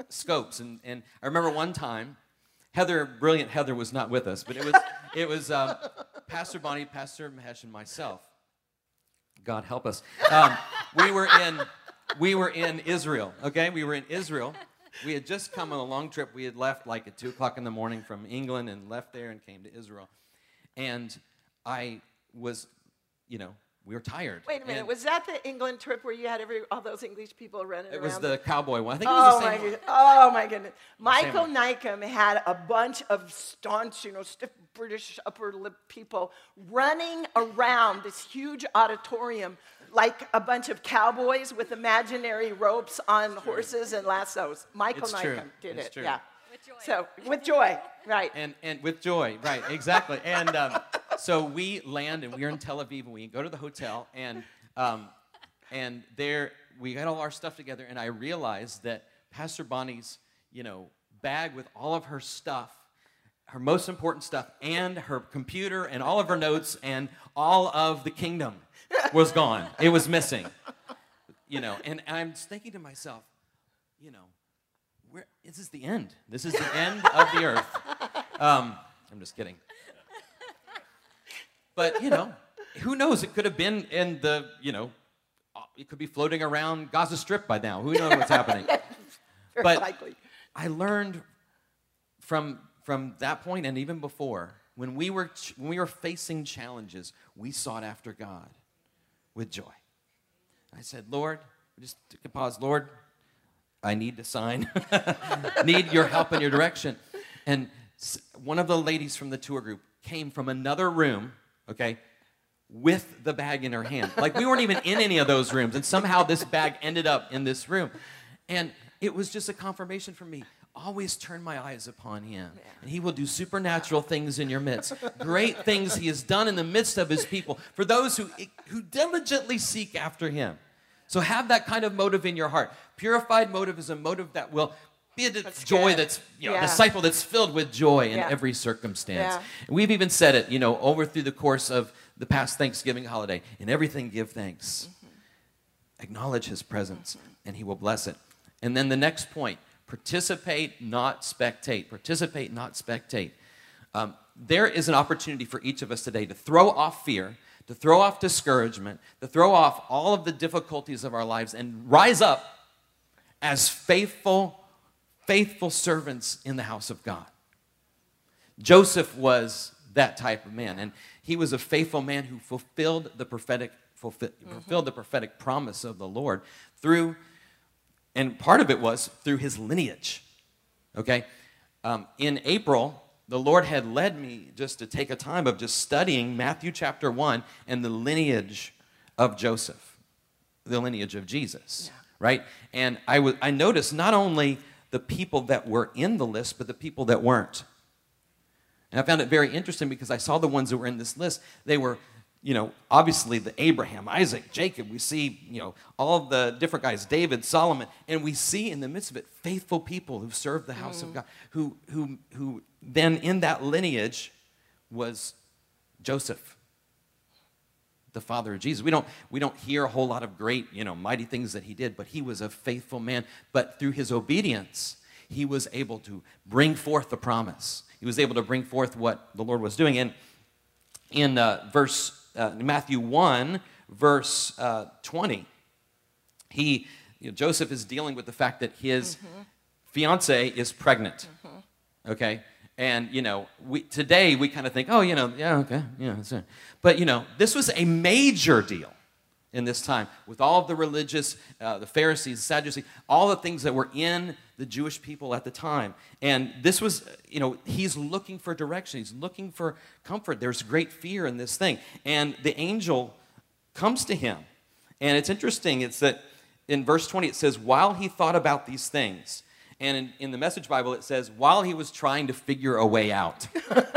[SPEAKER 3] scopes. And I remember one time, brilliant Heather was not with us, but it was Pastor Bonnie, Pastor Mahesh, and myself. God help us. We were in Israel, okay? We were in Israel. We had just come on a long trip. We had left like at 2 o'clock in the morning from England and left there and came to Israel. And I was, we were tired.
[SPEAKER 4] Wait a minute, was that the England trip where you had all those English people running around?
[SPEAKER 3] It was the cowboy one. I think it was the same one.
[SPEAKER 4] Oh, my goodness. Michael Nykum had a bunch of staunch, stiff British upper lip people running around this huge auditorium like a bunch of cowboys with imaginary ropes on horses and lassos. Michael Nykum did it.
[SPEAKER 3] True.
[SPEAKER 4] Yeah.
[SPEAKER 5] With joy.
[SPEAKER 4] So, with joy, right.
[SPEAKER 3] And with joy, right, exactly. And so we land, and we're in Tel Aviv, and we go to the hotel, and there we got all our stuff together, and I realized that Pastor Bonnie's, bag with all of her stuff, her most important stuff, and her computer, and all of her notes, and all of the kingdom was gone. It was missing, And I'm thinking to myself, this is the end. This is the end of the earth. I'm just kidding. But, who knows? It could have been in the, it could be floating around Gaza Strip by now. Who knows what's happening? But
[SPEAKER 4] likely.
[SPEAKER 3] I learned from that point and even before, when we were facing challenges, we sought after God with joy. I said, Lord, just took a pause, Lord, I need to sign, need your help and your direction. And one of the ladies from the tour group came from another room, okay, with the bag in her hand. Like, we weren't even in any of those rooms, and somehow this bag ended up in this room. And it was just a confirmation for me. Always turn my eyes upon him, and he will do supernatural things in your midst. Great things he has done in the midst of his people for those who diligently seek after him. So have that kind of motive in your heart. Purified motive is a motive that will be a joy that's, disciple that's filled with joy in every circumstance.
[SPEAKER 4] Yeah.
[SPEAKER 3] And we've even said it, over through the course of the past Thanksgiving holiday. In everything, give thanks. Acknowledge his presence, and he will bless it. And then the next point, participate, not spectate. Participate, not spectate. There is an opportunity for each of us today to throw off fear, to throw off discouragement, to throw off all of the difficulties of our lives and rise up as faithful servants in the house of God. Joseph was that type of man, and he was a faithful man who fulfilled the prophetic promise of the Lord and part of it was through his lineage. Okay? In April, the Lord had led me just to take a time of just studying Matthew chapter 1 and the lineage of Joseph, the lineage of Jesus, right? And I noticed not only the people that were in the list, but the people that weren't. And I found it very interesting because I saw the ones that were in this list. They were, obviously the Abraham, Isaac, Jacob. We see, all of the different guys, David, Solomon. And we see in the midst of it, faithful people who served the house of God, who then in that lineage was Joseph, the father of Jesus. We don't hear a whole lot of great, mighty things that he did, but he was a faithful man. But through his obedience, he was able to bring forth the promise. He was able to bring forth what the Lord was doing. And in Matthew 1, verse 20, Joseph is dealing with the fact that his fiancée is pregnant. Okay? And, today we kind of think, okay, that's it. But, this was a major deal in this time with all of the religious, the Pharisees, Sadducees, all the things that were in the Jewish people at the time. And this was, he's looking for direction. He's looking for comfort. There's great fear in this thing. And the angel comes to him. And it's interesting. It's that in verse 20 it says, while he thought about these things, and in the Message Bible, it says, while he was trying to figure a way out.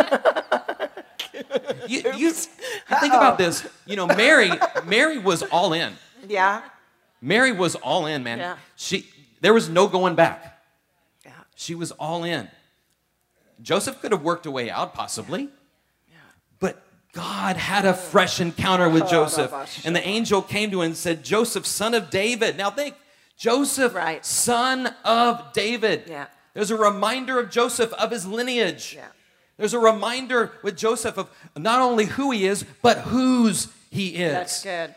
[SPEAKER 3] you think about this. Mary was all in.
[SPEAKER 4] Yeah.
[SPEAKER 3] Mary was all in, man.
[SPEAKER 4] Yeah.
[SPEAKER 3] There was no going back.
[SPEAKER 4] Yeah.
[SPEAKER 3] She was all in. Joseph could have worked a way out, possibly.
[SPEAKER 4] Yeah.
[SPEAKER 3] But God had a fresh encounter with Joseph. And the angel came to him and said, Joseph, son of David. Now think, Joseph,
[SPEAKER 2] Right.
[SPEAKER 3] son of David.
[SPEAKER 2] Yeah.
[SPEAKER 3] There's a reminder of Joseph of his lineage.
[SPEAKER 2] Yeah.
[SPEAKER 3] There's a reminder with Joseph of not only who he is, but whose he is.
[SPEAKER 2] That's good.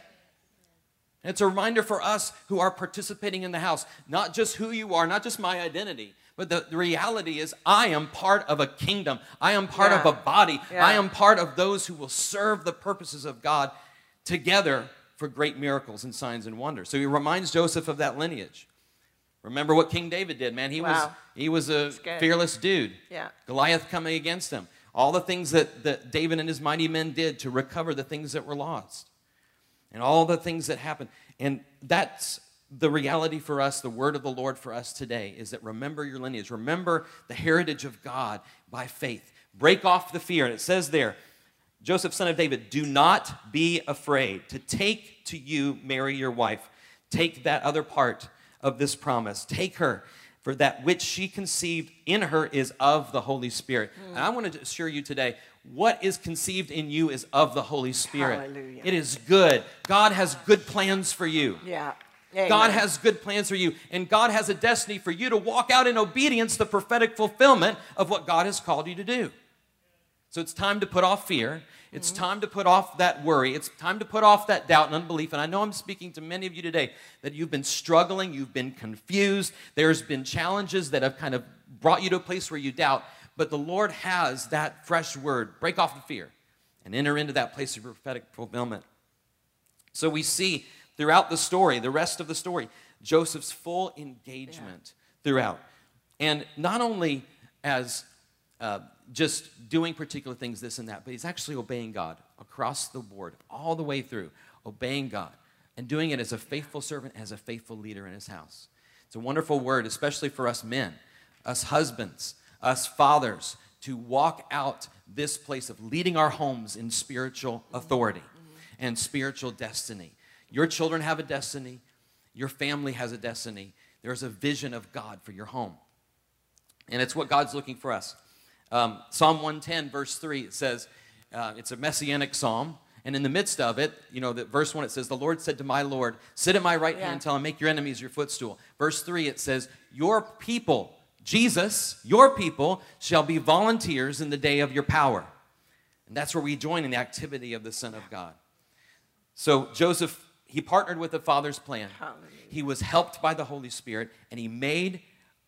[SPEAKER 3] And it's a reminder for us who are participating in the house, not just who you are, not just my identity, but the reality is I am part of a kingdom. I am part of a body.
[SPEAKER 2] Yeah.
[SPEAKER 3] I am part of those who will serve the purposes of God together for great miracles and signs and wonders. So he reminds Joseph of that lineage. Remember what King David did, man. He was a fearless dude.
[SPEAKER 2] Yeah.
[SPEAKER 3] Goliath coming against him. All the things that David and his mighty men did to recover the things that were lost. And all the things that happened. And that's the reality for us, the word of the Lord for us today, is that remember your lineage. Remember the heritage of God by faith. Break off the fear. And it says there, Joseph, son of David, do not be afraid to take to you Mary, your wife. Take that other part of this promise. Take her, for that which she conceived in her is of the Holy Spirit. And I want to assure you today, what is conceived in you is of the Holy Spirit.
[SPEAKER 2] Hallelujah.
[SPEAKER 3] It is good. God has good plans for you.
[SPEAKER 2] Yeah.
[SPEAKER 3] God has good plans for you, and God has a destiny for you to walk out in obedience, the prophetic fulfillment of what God has called you to do. So it's time to put off fear. It's time to put off that worry. It's time to put off that doubt and unbelief. And I know I'm speaking to many of you today that you've been struggling, you've been confused. There's been challenges that have kind of brought you to a place where you doubt. But the Lord has that fresh word. Break off the fear and enter into that place of prophetic fulfillment. So we see throughout the story, the rest of the story, Joseph's full engagement throughout. And not only as just doing particular things, this and that, but he's actually obeying God across the board, all the way through, obeying God and doing it as a faithful servant, as a faithful leader in his house. It's a wonderful word, especially for us men, us husbands, us fathers, to walk out this place of leading our homes in spiritual authority and spiritual destiny. Your children have a destiny. Your family has a destiny. There's a vision of God for your home. And it's what God's looking for us. Psalm 110, verse 3, it says, it's a messianic psalm. And in the midst of it, verse 1, it says, the Lord said to my Lord, sit at my right hand until I make your enemies your footstool. Verse 3, it says, your people, Jesus, your people, shall be volunteers in the day of your power. And that's where we join in the activity of the Son of God. So Joseph, he partnered with the Father's plan.
[SPEAKER 2] Hallelujah.
[SPEAKER 3] He was helped by the Holy Spirit, and he made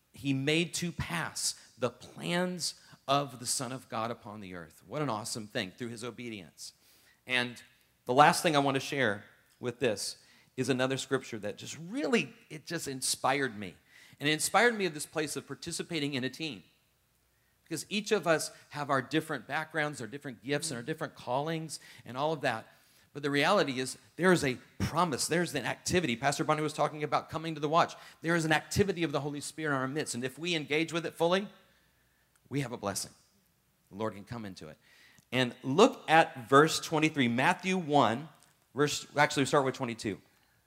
[SPEAKER 3] to pass the plans of the Son of God upon the earth. What an awesome thing through his obedience. And the last thing I want to share with this is another scripture that just really, it just inspired me. And it inspired me of this place of participating in a team. Because each of us have our different backgrounds, our different gifts, and our different callings, and all of that. But the reality is there is a promise. There's an activity. Pastor Bonnie was talking about coming to the watch. There is an activity of the Holy Spirit in our midst. And if we engage with it fully, we have a blessing. The Lord can come into it. And look at verse 23, Matthew 1, we start with 22.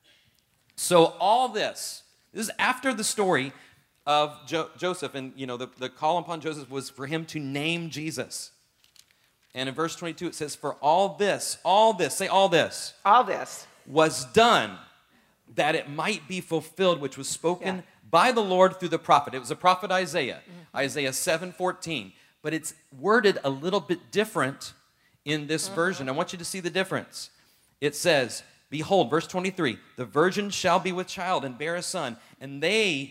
[SPEAKER 3] So all this is after the story of Joseph, and the call upon Joseph was for him to name Jesus. And in verse 22 it says, for all this, say all this was done that it might be fulfilled, which was spoken by the Lord through the prophet. It was the prophet Isaiah, Isaiah 7:14. But it's worded a little bit different in this version. I want you to see the difference. It says, behold, verse 23, the virgin shall be with child and bear a son, and they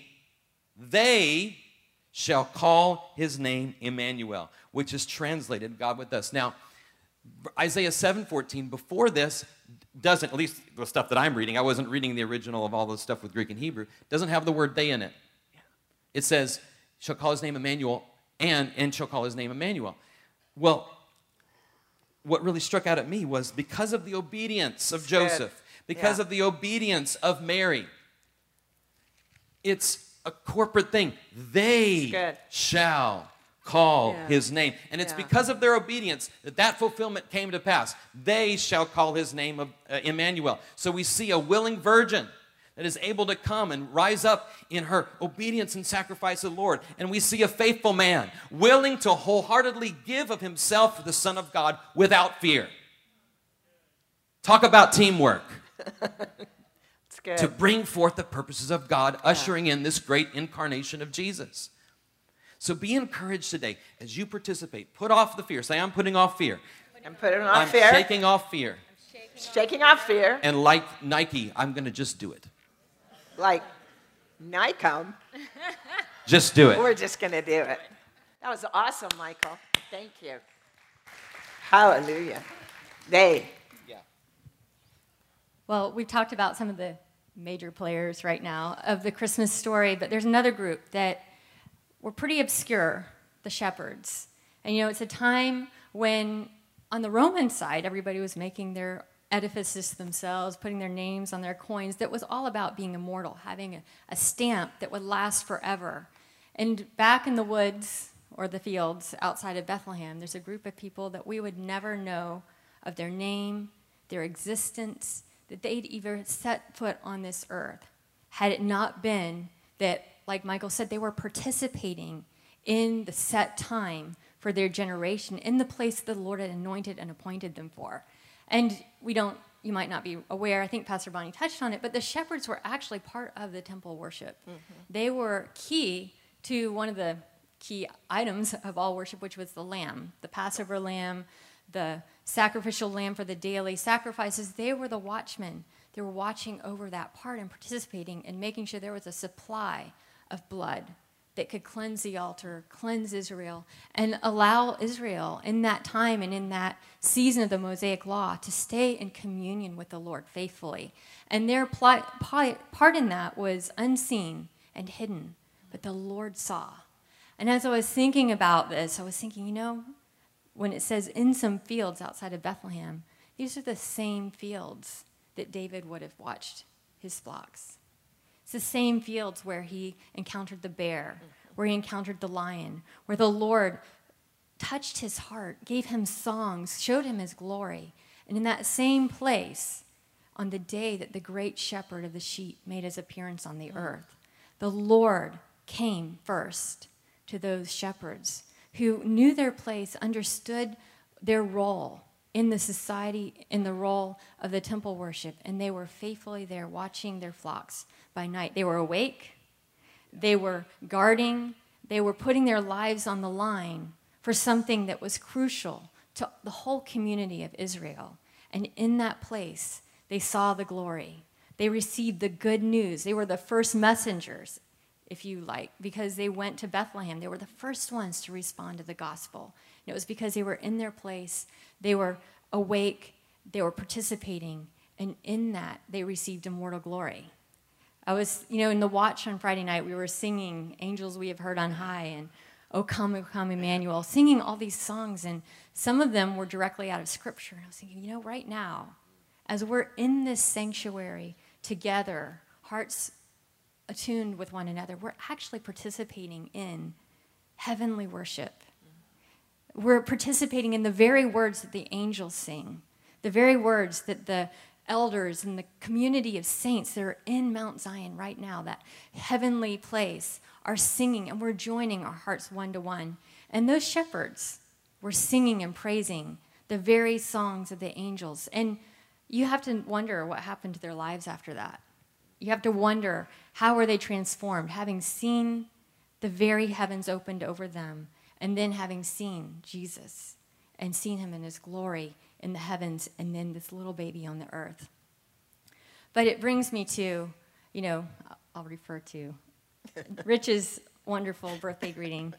[SPEAKER 3] shall call his name Emmanuel, which is translated God with us. Now, Isaiah 7:14, before this, doesn't, at least the stuff that I'm reading, I wasn't reading the original of all the stuff with Greek and Hebrew, doesn't have the word they in it. It says, shall call his name Emmanuel, and shall call his name Emmanuel. Well, what really struck out at me was because of the obedience of Joseph, because of the obedience of Mary, it's a corporate thing. They shall call his name. And it's because of their obedience that fulfillment came to pass. They shall call his name Emmanuel. So we see a willing virgin that is able to come and rise up in her obedience and sacrifice to the Lord. And we see a faithful man willing to wholeheartedly give of himself for the Son of God without fear. Talk about teamwork.
[SPEAKER 4] good.
[SPEAKER 3] to bring forth the purposes of God, ushering in this great incarnation of Jesus. So be encouraged today as you participate. Put off the fear. Say, I'm putting off fear.
[SPEAKER 4] I'm putting off
[SPEAKER 3] I'm
[SPEAKER 4] fear.
[SPEAKER 3] shaking off fear.
[SPEAKER 4] Shaking off fear.
[SPEAKER 3] And like Nike, I'm going to just do it.
[SPEAKER 4] Like Nike.
[SPEAKER 3] Just do it.
[SPEAKER 4] We're just going to do it. That was awesome, Michael. Thank you. Hallelujah.
[SPEAKER 5] Well, we've talked about some of the major players right now of the Christmas story, but there's another group that were pretty obscure, the shepherds. And it's a time when on the Roman side, everybody was making their edifices themselves, putting their names on their coins. That was all about being immortal, having a stamp that would last forever. And back in the woods or the fields outside of Bethlehem, there's a group of people that we would never know of their name, their existence, that they'd even set foot on this earth, had it not been that, like Michael said, they were participating in the set time for their generation, in the place the Lord had anointed and appointed them for. And you might not be aware, I think Pastor Bonnie touched on it, but the shepherds were actually part of the temple worship. Mm-hmm. They were key to one of the key items of all worship, which was the lamb, the Passover lamb, the sacrificial lamb for the daily sacrifices. They were the watchmen. They were watching over that part and participating and making sure there was a supply of blood that could cleanse the altar, cleanse Israel, and allow Israel in that time and in that season of the Mosaic Law to stay in communion with the Lord faithfully. And their part in that was unseen and hidden, but the Lord saw. And as I was thinking about this, I was thinking, when it says in some fields outside of Bethlehem, these are the same fields that David would have watched his flocks. It's the same fields where he encountered the bear, where he encountered the lion, where the Lord touched his heart, gave him songs, showed him his glory. And in that same place, on the day that the great shepherd of the sheep made his appearance on the earth, the Lord came first to those shepherds who knew their place, understood their role in the society, in the role of the temple worship, and they were faithfully there watching their flocks by night. They were awake, they were guarding, they were putting their lives on the line for something that was crucial to the whole community of Israel. And in that place, they saw the glory. They received the good news. They were the first messengers, if you like, because they went to Bethlehem. They were the first ones to respond to the gospel. And it was because they were in their place, they were awake, they were participating, and in that, they received immortal glory. I was, in the watch on Friday night, we were singing Angels We Have Heard on High and O Come, Emmanuel, singing all these songs, and some of them were directly out of Scripture. And I was thinking, right now, as we're in this sanctuary together, hearts attuned with one another, we're actually participating in heavenly worship. We're participating in the very words that the angels sing, the very words that the elders and the community of saints that are in Mount Zion right now, that heavenly place, are singing, and we're joining our hearts one to one. And those shepherds were singing and praising the very songs of the angels. And you have to wonder what happened to their lives after that. You have to wonder, how were they transformed, having seen the very heavens opened over them, and then having seen Jesus and seen him in his glory in the heavens, and then this little baby on the earth. But it brings me to, I'll refer to Rich's wonderful birthday greeting.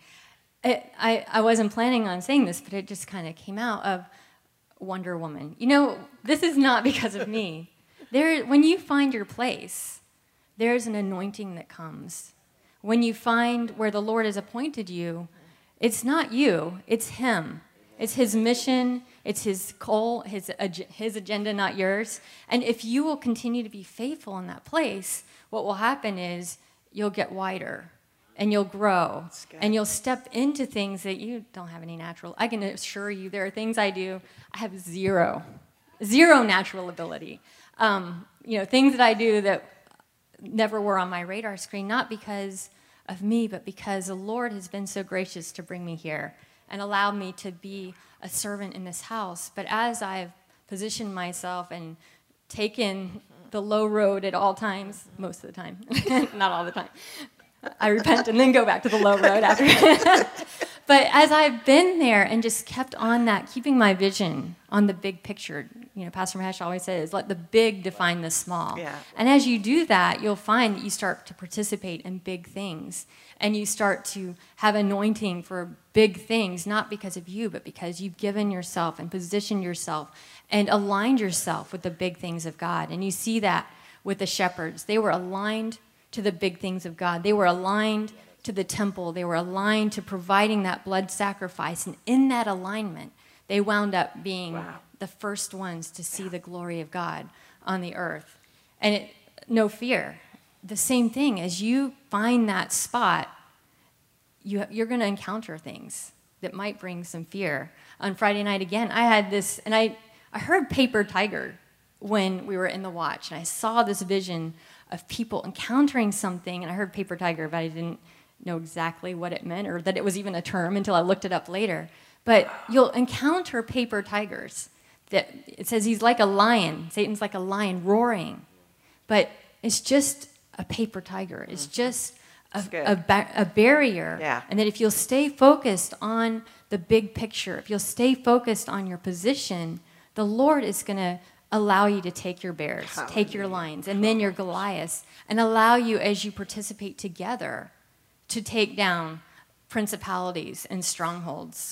[SPEAKER 5] I wasn't planning on saying this, but it just kind of came out of Wonder Woman. This is not because of me. When you find your place, there's an anointing that comes. When you find where the Lord has appointed you, it's not you, it's him. It's his mission, it's his goal, his agenda, not yours. And if you will continue to be faithful in that place, what will happen is you'll get wider and you'll grow and you'll step into things that you don't have any natural. I can assure you there are things I do, I have zero natural ability. Things that I do that never were on my radar screen, not because of me, but because the Lord has been so gracious to bring me here and allowed me to be a servant in this house. But as I've positioned myself and taken the low road at all times, most of the time, not all the time. I repent and then go back to the low road after. But as I've been there and just kept on that, keeping my vision on the big picture, Pastor Mahesh always says, let the big define the small.
[SPEAKER 4] Yeah.
[SPEAKER 5] And as you do that, you'll find that you start to participate in big things. And you start to have anointing for big things, not because of you, but because you've given yourself and positioned yourself and aligned yourself with the big things of God. And you see that with the shepherds. They were aligned to the big things of God. They were aligned to the temple. They were aligned to providing that blood sacrifice. And in that alignment, they wound up being the first ones to see the glory of God on the earth. And no fear. The same thing, as you find that spot, you're going to encounter things that might bring some fear. On Friday night again, I had this, and I heard paper tiger when we were in the watch, and I saw this vision of people encountering something, and I heard paper tiger, but I didn't know exactly what it meant or that it was even a term until I looked it up later. But you'll encounter paper tigers. That it says he's like a lion. Satan's like a lion roaring. But it's just a paper tiger. It's just a barrier.
[SPEAKER 4] Yeah.
[SPEAKER 5] And that if you'll stay focused on the big picture, if you'll stay focused on your position, the Lord is going to allow you to take your bears, take your lions, and then your Goliaths, and allow you, as you participate together, to take down principalities and strongholds.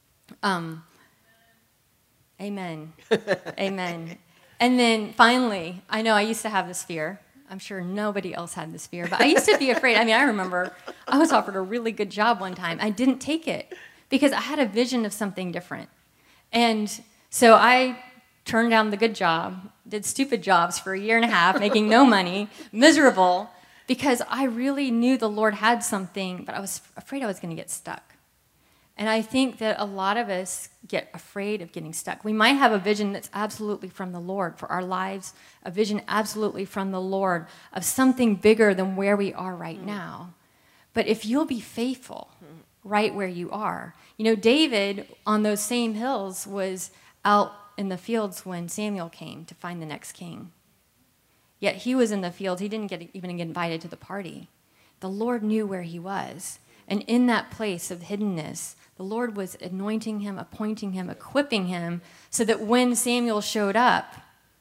[SPEAKER 5] Amen. Amen. And then finally, I know I used to have this fear. I'm sure nobody else had this fear, but I used to be afraid. I mean, I remember I was offered a really good job one time. I didn't take it because I had a vision of something different. And so I turned down the good job, did stupid jobs for 1.5 years, making no money, miserable, because I really knew the Lord had something, but I was afraid I was going to get stuck. And I think that a lot of us get afraid of getting stuck. We might have a vision that's absolutely from the Lord for our lives, a vision absolutely from the Lord of something bigger than where we are right now. But if you'll be faithful right where you are. David on those same hills was out in the fields when Samuel came to find the next king. Yet he was in the fields. He didn't even get invited to the party. The Lord knew where he was. And in that place of hiddenness, the Lord was anointing him, appointing him, equipping him, so that when Samuel showed up,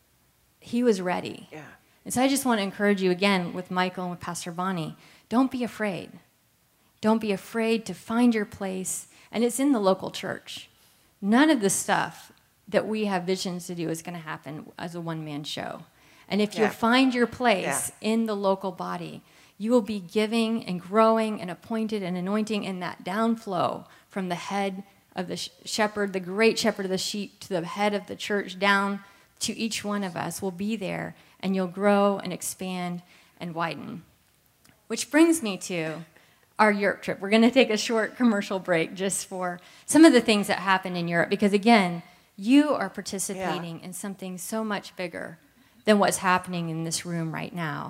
[SPEAKER 5] he was ready.
[SPEAKER 4] Yeah.
[SPEAKER 5] And so I just want to encourage you again with Michael and with Pastor Bonnie, don't be afraid. Don't be afraid to find your place, and it's in the local church. None of the stuff that we have visions to do is going to happen as a one-man show. And if you find your place in the local body, you will be giving and growing and appointed and anointing in that downflow from the head of the shepherd, the great shepherd of the sheep, to the head of the church, down to each one of us will be there, and you'll grow and expand and widen. Which brings me to our Europe trip. We're going to take a short commercial break just for some of the things that happen in Europe, because again, you are participating in something so much bigger than what's happening in this room right now.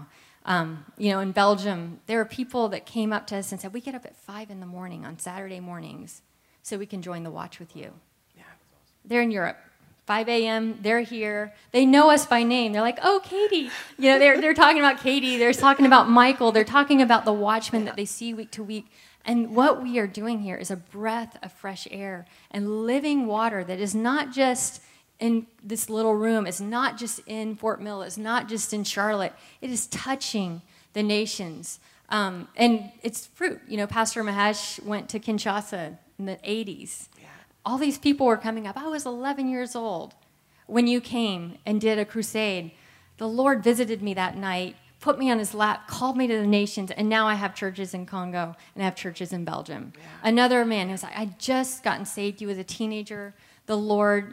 [SPEAKER 5] In Belgium, there are people that came up to us and said, we get up at 5 a.m. on Saturday mornings so we can join the watch with you. Yeah. They're in Europe. 5 a.m., they're here. They know us by name. They're like, oh, Katie. They're talking about Katie. They're talking about Michael. They're talking about the watchmen that they see week to week. And what we are doing here is a breath of fresh air and living water that is not just in this little room. It's not just in Fort Mill. It's not just in Charlotte. It is touching the nations. And it's fruit. Pastor Mahesh went to Kinshasa in the 80s. Yeah. All these people were coming up. I was 11 years old when you came and did a crusade. The Lord visited me that night, put me on his lap, called me to the nations, and now I have churches in Congo and I have churches in Belgium. Yeah. Another man who was like, I just gotten saved. He was a teenager. The Lord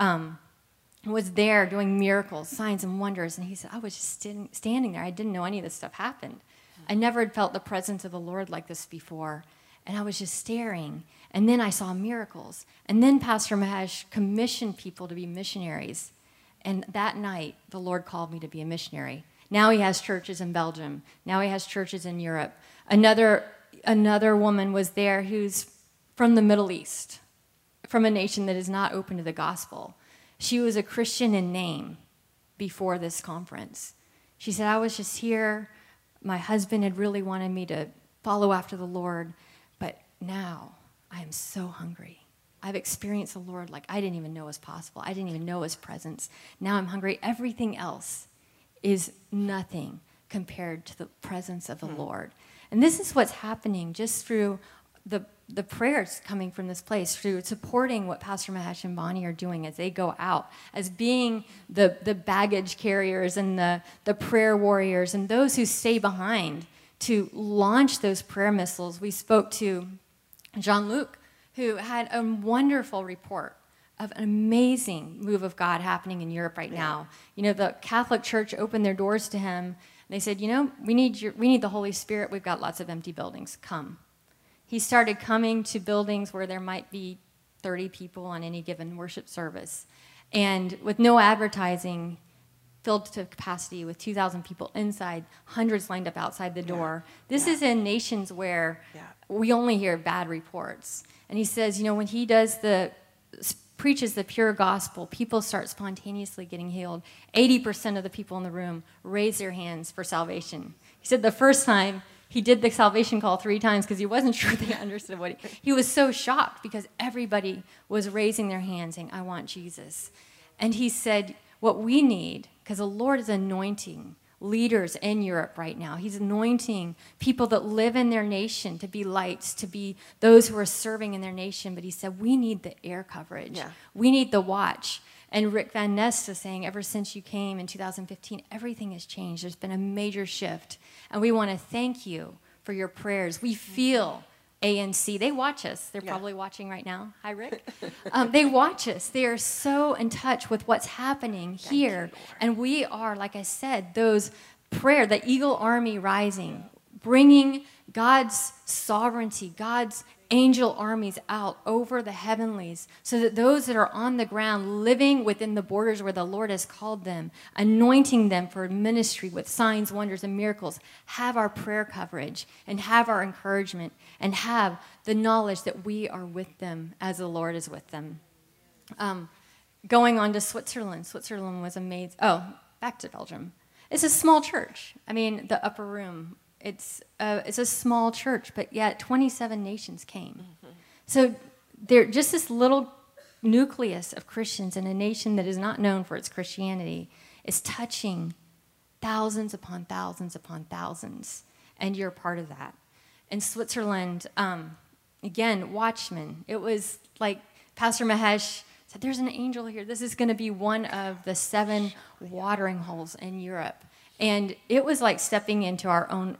[SPEAKER 5] was there doing miracles, signs, and wonders. And he said, I was just standing there. I didn't know any of this stuff happened. I never had felt the presence of the Lord like this before. And I was just staring. And then I saw miracles. And then Pastor Mahesh commissioned people to be missionaries. And that night, the Lord called me to be a missionary. Now he has churches in Belgium. Now he has churches in Europe. Another woman was there who's from the Middle East, from a nation that is not open to the gospel. She was a Christian in name before this conference. She said, I was just here. My husband had really wanted me to follow after the Lord, but now I am so hungry. I've experienced the Lord like I didn't even know was possible. I didn't even know his presence. Now I'm hungry. Everything else is nothing compared to the presence of the Lord. And this is what's happening just through the prayers coming from this place, through supporting what Pastor Mahesh and Bonnie are doing as they go out, as being the baggage carriers and the prayer warriors and those who stay behind to launch those prayer missiles. We spoke to Jean-Luc, who had a wonderful report of an amazing move of God happening in Europe right now. You know, the Catholic Church opened their doors to him. And they said, you know, we need the Holy Spirit. We've got lots of empty buildings. Come. He started coming to buildings where there might be 30 people on any given worship service. And with no advertising, filled to capacity with 2,000 people inside, hundreds lined up outside the door. This is in nations where we only hear bad reports. And he says, you know, when he preaches the pure gospel, people start spontaneously getting healed. 80% of the people in the room raise their hands for salvation. He said the first time he did the salvation call 3 times because he wasn't sure they understood what he was so shocked because everybody was raising their hands saying, I want Jesus. And he said, what we need, because the Lord is anointing leaders in Europe right now. He's anointing people that live in their nation to be lights, to be those who are serving in their nation. But he said, we need the air coverage. Yeah. We need the watch. And Rick Van Ness is saying, ever since you came in 2015, everything has changed. There's been a major shift. And we want to thank you for your prayers. We feel ANC. They watch us. They're probably watching right now. Hi, Rick. They watch us. They are so in touch with what's happening here. And we are, like I said, those prayer, the eagle army rising, bringing God's sovereignty, God's angel armies out over the heavenlies so that those that are on the ground living within the borders where the Lord has called them, anointing them for ministry with signs, wonders, and miracles, have our prayer coverage and have our encouragement and have the knowledge that we are with them as the Lord is with them. Going on to Switzerland. Switzerland was amazing. Oh, back to Belgium. It's a small church. I mean, the upper room. It's a small church, but yet 27 nations came. Mm-hmm. So they're just this little nucleus of Christians in a nation that is not known for its Christianity is touching thousands upon thousands upon thousands, and you're part of that. In Switzerland, again, watchmen. It was like Pastor Mahesh said, there's an angel here. This is going to be one of the 7 watering holes in Europe. And it was like stepping into our own,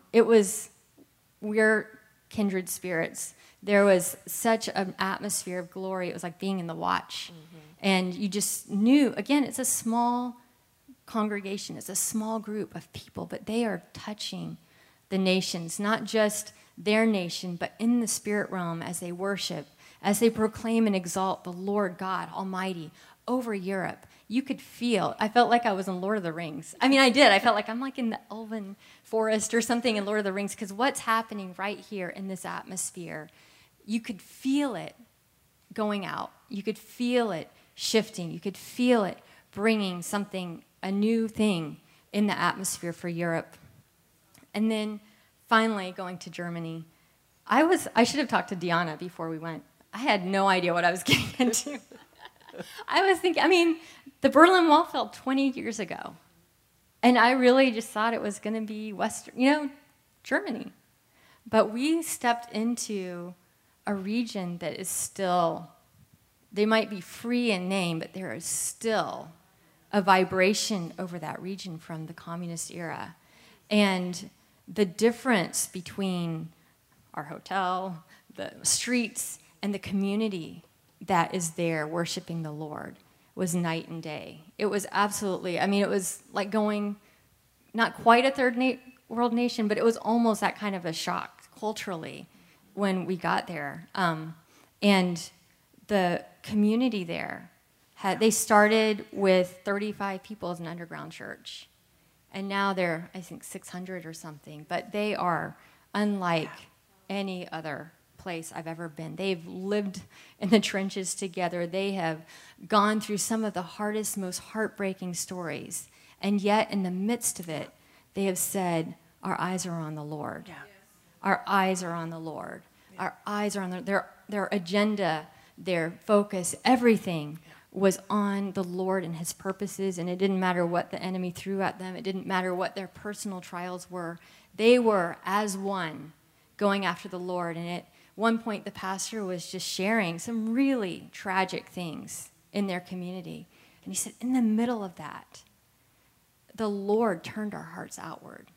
[SPEAKER 5] we're kindred spirits. There was such an atmosphere of glory. It was like being in the watch. Mm-hmm. And you just knew, again, it's a small congregation. It's a small group of people, but they are touching the nations, not just their nation, but in the spirit realm as they worship, as they proclaim and exalt the Lord God Almighty over Europe. You could feel, I felt like I was in Lord of the Rings. I mean, I did. I felt like I'm like in the Elven Forest or something in Lord of the Rings, because what's happening right here in this atmosphere, you could feel it going out. You could feel it shifting. You could feel it bringing something, a new thing in the atmosphere for Europe. And then finally going to Germany. I should have talked to Deanna before we went. I had no idea what I was getting into. I was thinking, I mean, the Berlin Wall fell 20 years ago. And I really just thought it was going to be Germany. But we stepped into a region that is still, they might be free in name, but there is still a vibration over that region from the communist era. And the difference between our hotel, the streets, and the community that is there worshiping the Lord was night and day. It was absolutely, I mean, it was like going, not quite a third world nation, but it was almost that kind of a shock culturally when we got there. And the community there, they started with 35 people as an underground church. And now they're, I think, 600 or something. But they are unlike any other place I've ever been. They've lived in the trenches together. They have gone through some of the hardest, most heartbreaking stories. And yet, in the midst of it, they have said, our eyes are on the Lord.
[SPEAKER 2] Yeah.
[SPEAKER 5] Our eyes are on the Lord. Yeah. Our eyes are on their agenda, their focus, everything was on the Lord and his purposes, and it didn't matter what the enemy threw at them. It didn't matter what their personal trials were. They were as one going after the Lord. And at one point, the pastor was just sharing some really tragic things in their community. And he said, in the middle of that, the Lord turned our hearts outward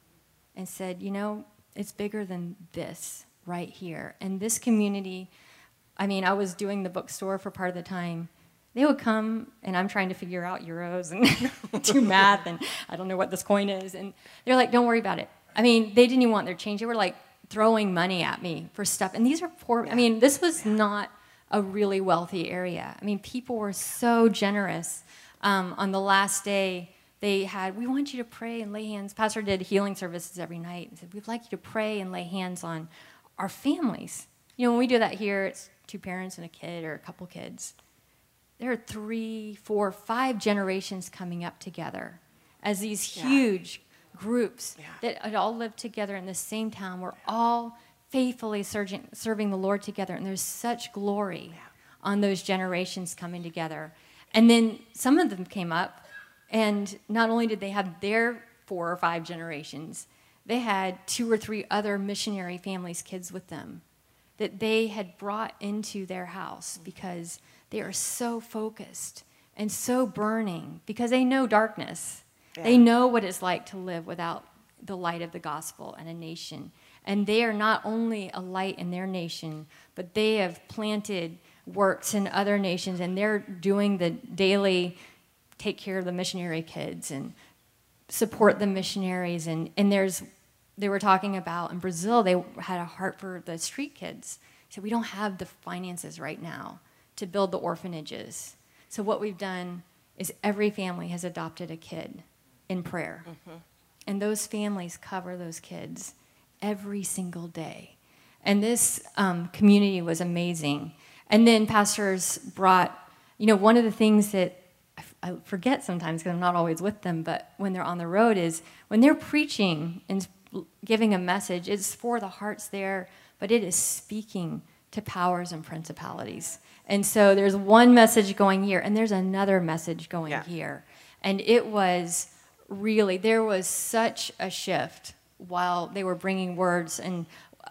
[SPEAKER 5] and said, you know, it's bigger than this right here. And this community, I mean, I was doing the bookstore for part of the time. They would come, and I'm trying to figure out euros and do math, and I don't know what this coin is. And they're like, don't worry about it. I mean, they didn't even want their change. They were like throwing money at me for stuff. And these are poor. I mean, this was not a really wealthy area. I mean, people were so generous. On the last day, they had, we want you to pray and lay hands. Pastor did healing services every night. And said, we'd like you to pray and lay hands on our families. You know, when we do that here, it's 2 parents and a kid or a couple kids. There are 3, 4, 5 generations coming up together as these huge groups that had all lived together in the same town. We're all faithfully serving the Lord together, and there's such glory on those generations coming together. And then some of them came up, and not only did they have their 4 or 5 generations, they had 2 or 3 other missionary families' kids with them that they had brought into their house because they are so focused and so burning because they know darkness. Yeah. They know what it's like to live without the light of the gospel in a nation. And they are not only a light in their nation, but they have planted works in other nations, and they're doing the daily take care of the missionary kids and support the missionaries. And they were talking about in Brazil, they had a heart for the street kids. So we don't have the finances right now to build the orphanages. So what we've done is every family has adopted a kid in prayer. Mm-hmm. And those families cover those kids every single day. And this community was amazing. And then pastors brought, you know, one of the things that I forget sometimes because I'm not always with them, but when they're on the road is when they're preaching and giving a message, it's for the hearts there, but it is speaking to powers and principalities. And so there's one message going here, and there's another message going here. And it was really, there was such a shift while they were bringing words. And,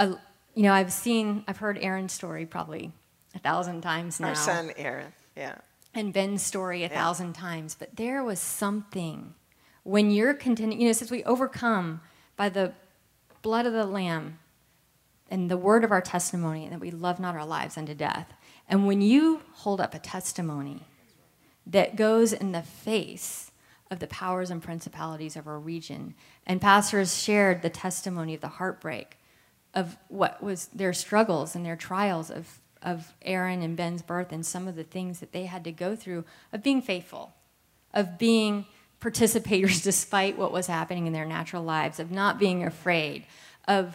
[SPEAKER 5] you know, I've heard Aaron's story probably 1,000 times now.
[SPEAKER 2] Our son, Aaron,
[SPEAKER 5] and Ben's story 1,000 times. But there was something when you're continuing, you know, since we overcome by the blood of the Lamb and the word of our testimony, and that we love not our lives unto death. And when you hold up a testimony that goes in the face of the powers and principalities of our region, and pastors shared the testimony of the heartbreak of what was their struggles and their trials of Aaron and Ben's birth and some of the things that they had to go through of being faithful, of being participators despite what was happening in their natural lives, of not being afraid, of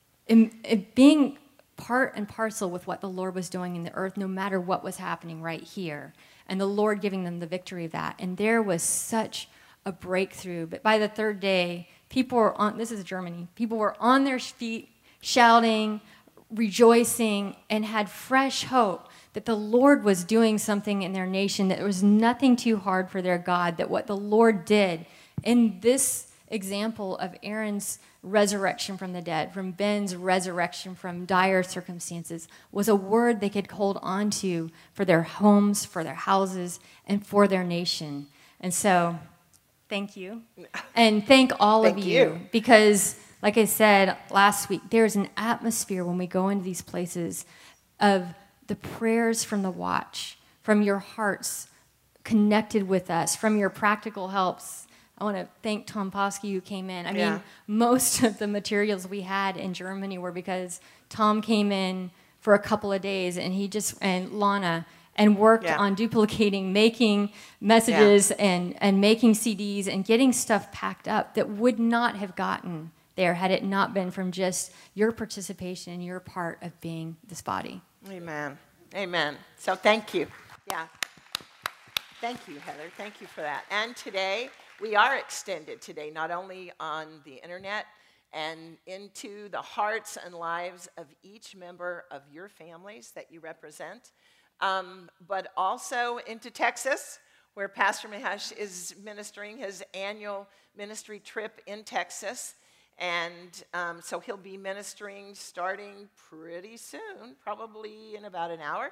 [SPEAKER 5] being part and parcel with what the Lord was doing in the earth, no matter what was happening right here, and the Lord giving them the victory of that. And there was such a breakthrough. But by the 3rd day, people were on, this is Germany, people were on their feet, shouting, rejoicing, and had fresh hope that the Lord was doing something in their nation, that there was nothing too hard for their God, that what the Lord did in this example of Aaron's resurrection from the dead, from Ben's resurrection from dire circumstances, was a word they could hold on to for their homes, for their houses, and for their nation. And so, thank you. And thank all of you. Because, like I said last week, there's an atmosphere when we go into these places of the prayers from the watch, from your hearts connected with us, from your practical helps. I want to thank Tom Posky who came in. I mean, most of the materials we had in Germany were because Tom came in for a couple of days, and he just, and Lana, and worked on duplicating, making messages and making CDs and getting stuff packed up that would not have gotten there had it not been from just your participation and your part of being this body.
[SPEAKER 2] Amen. Amen. So thank you. Yeah.
[SPEAKER 4] Thank you, Heather. Thank you for that. And today, we are extended today, not only on the internet and into the hearts and lives of each member of your families that you represent, but also into Texas, where Pastor Mahesh is ministering his annual ministry trip in Texas. And so he'll be ministering starting pretty soon, probably in about an hour,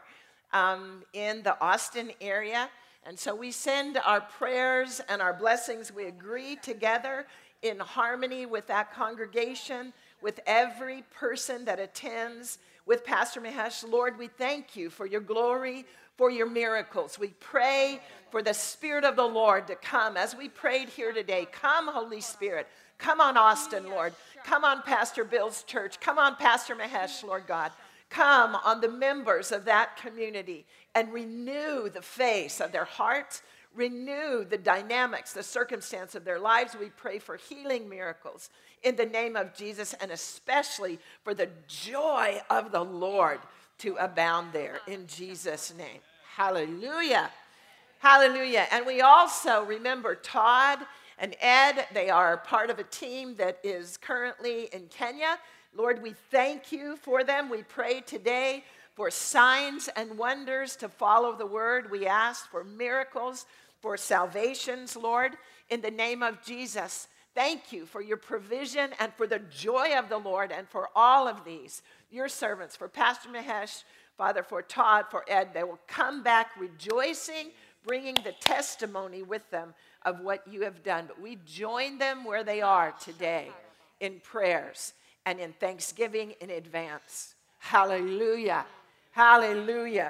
[SPEAKER 4] in the Austin area. And so we send our prayers and our blessings. We agree together in harmony with that congregation, with every person that attends with Pastor Mahesh. Lord, we thank you for your glory, for your miracles. We pray for the Spirit of the Lord to come. As we prayed here today, come, Holy Spirit. Come on Austin, Lord. Come on Pastor Bill's church. Come on Pastor Mahesh, Lord God. Come on the members of that community and renew the face of their hearts, renew the dynamics, the circumstance of their lives. We pray for healing miracles in the name of Jesus, and especially for the joy of the Lord to abound there in Jesus' name. Hallelujah. Hallelujah. And we also remember Todd and Ed. They are part of a team that is currently in Kenya. Lord, we thank you for them. We pray today for signs and wonders to follow the word. We ask for miracles, for salvations, Lord, in the name of Jesus. Thank you for your provision and for the joy of the Lord and for all of these, your servants, for Pastor Mahesh, Father, for Todd, for Ed. They will come back rejoicing, bringing the testimony with them of what you have done. But we join them where they are today in prayers and in thanksgiving in advance. Hallelujah. Hallelujah.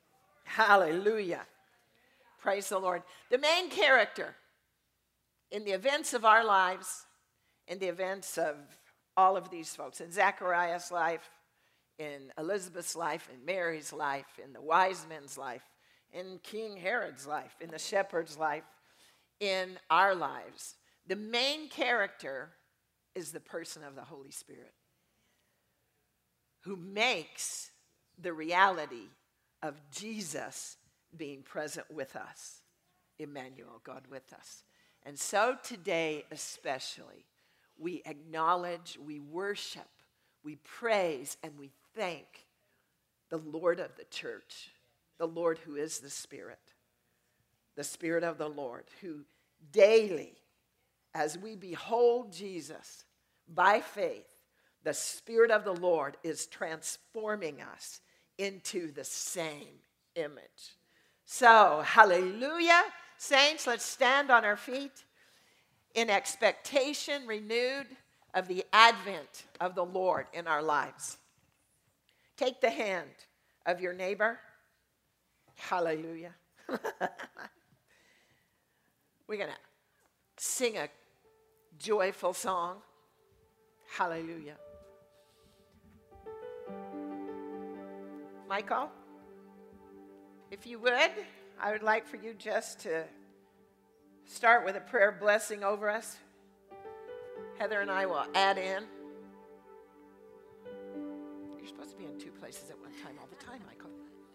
[SPEAKER 4] Hallelujah. Praise the Lord. The main character in the events of our lives, in the events of all of these folks, in Zechariah's life, in Elizabeth's life, in Mary's life, in the wise men's life, in King Herod's life, in the shepherd's life, in our lives, the main character is the person of the Holy Spirit, who makes the reality of Jesus being present with us. Emmanuel, God with us. And so today especially, we acknowledge, we worship, we praise, and we thank the Lord of the church, the Lord who is the Spirit of the Lord, who daily, as we behold Jesus by faith, the Spirit of the Lord is transforming us into the same image. So, hallelujah. Saints, let's stand on our feet in expectation renewed of the advent of the Lord in our lives. Take the hand of your neighbor. Hallelujah. We're going to sing a joyful song. Hallelujah. Michael, if you would, I would like for you just to start with a prayer blessing over us. Heather and I will add in. You're supposed to be in two places at one time all the time, Michael.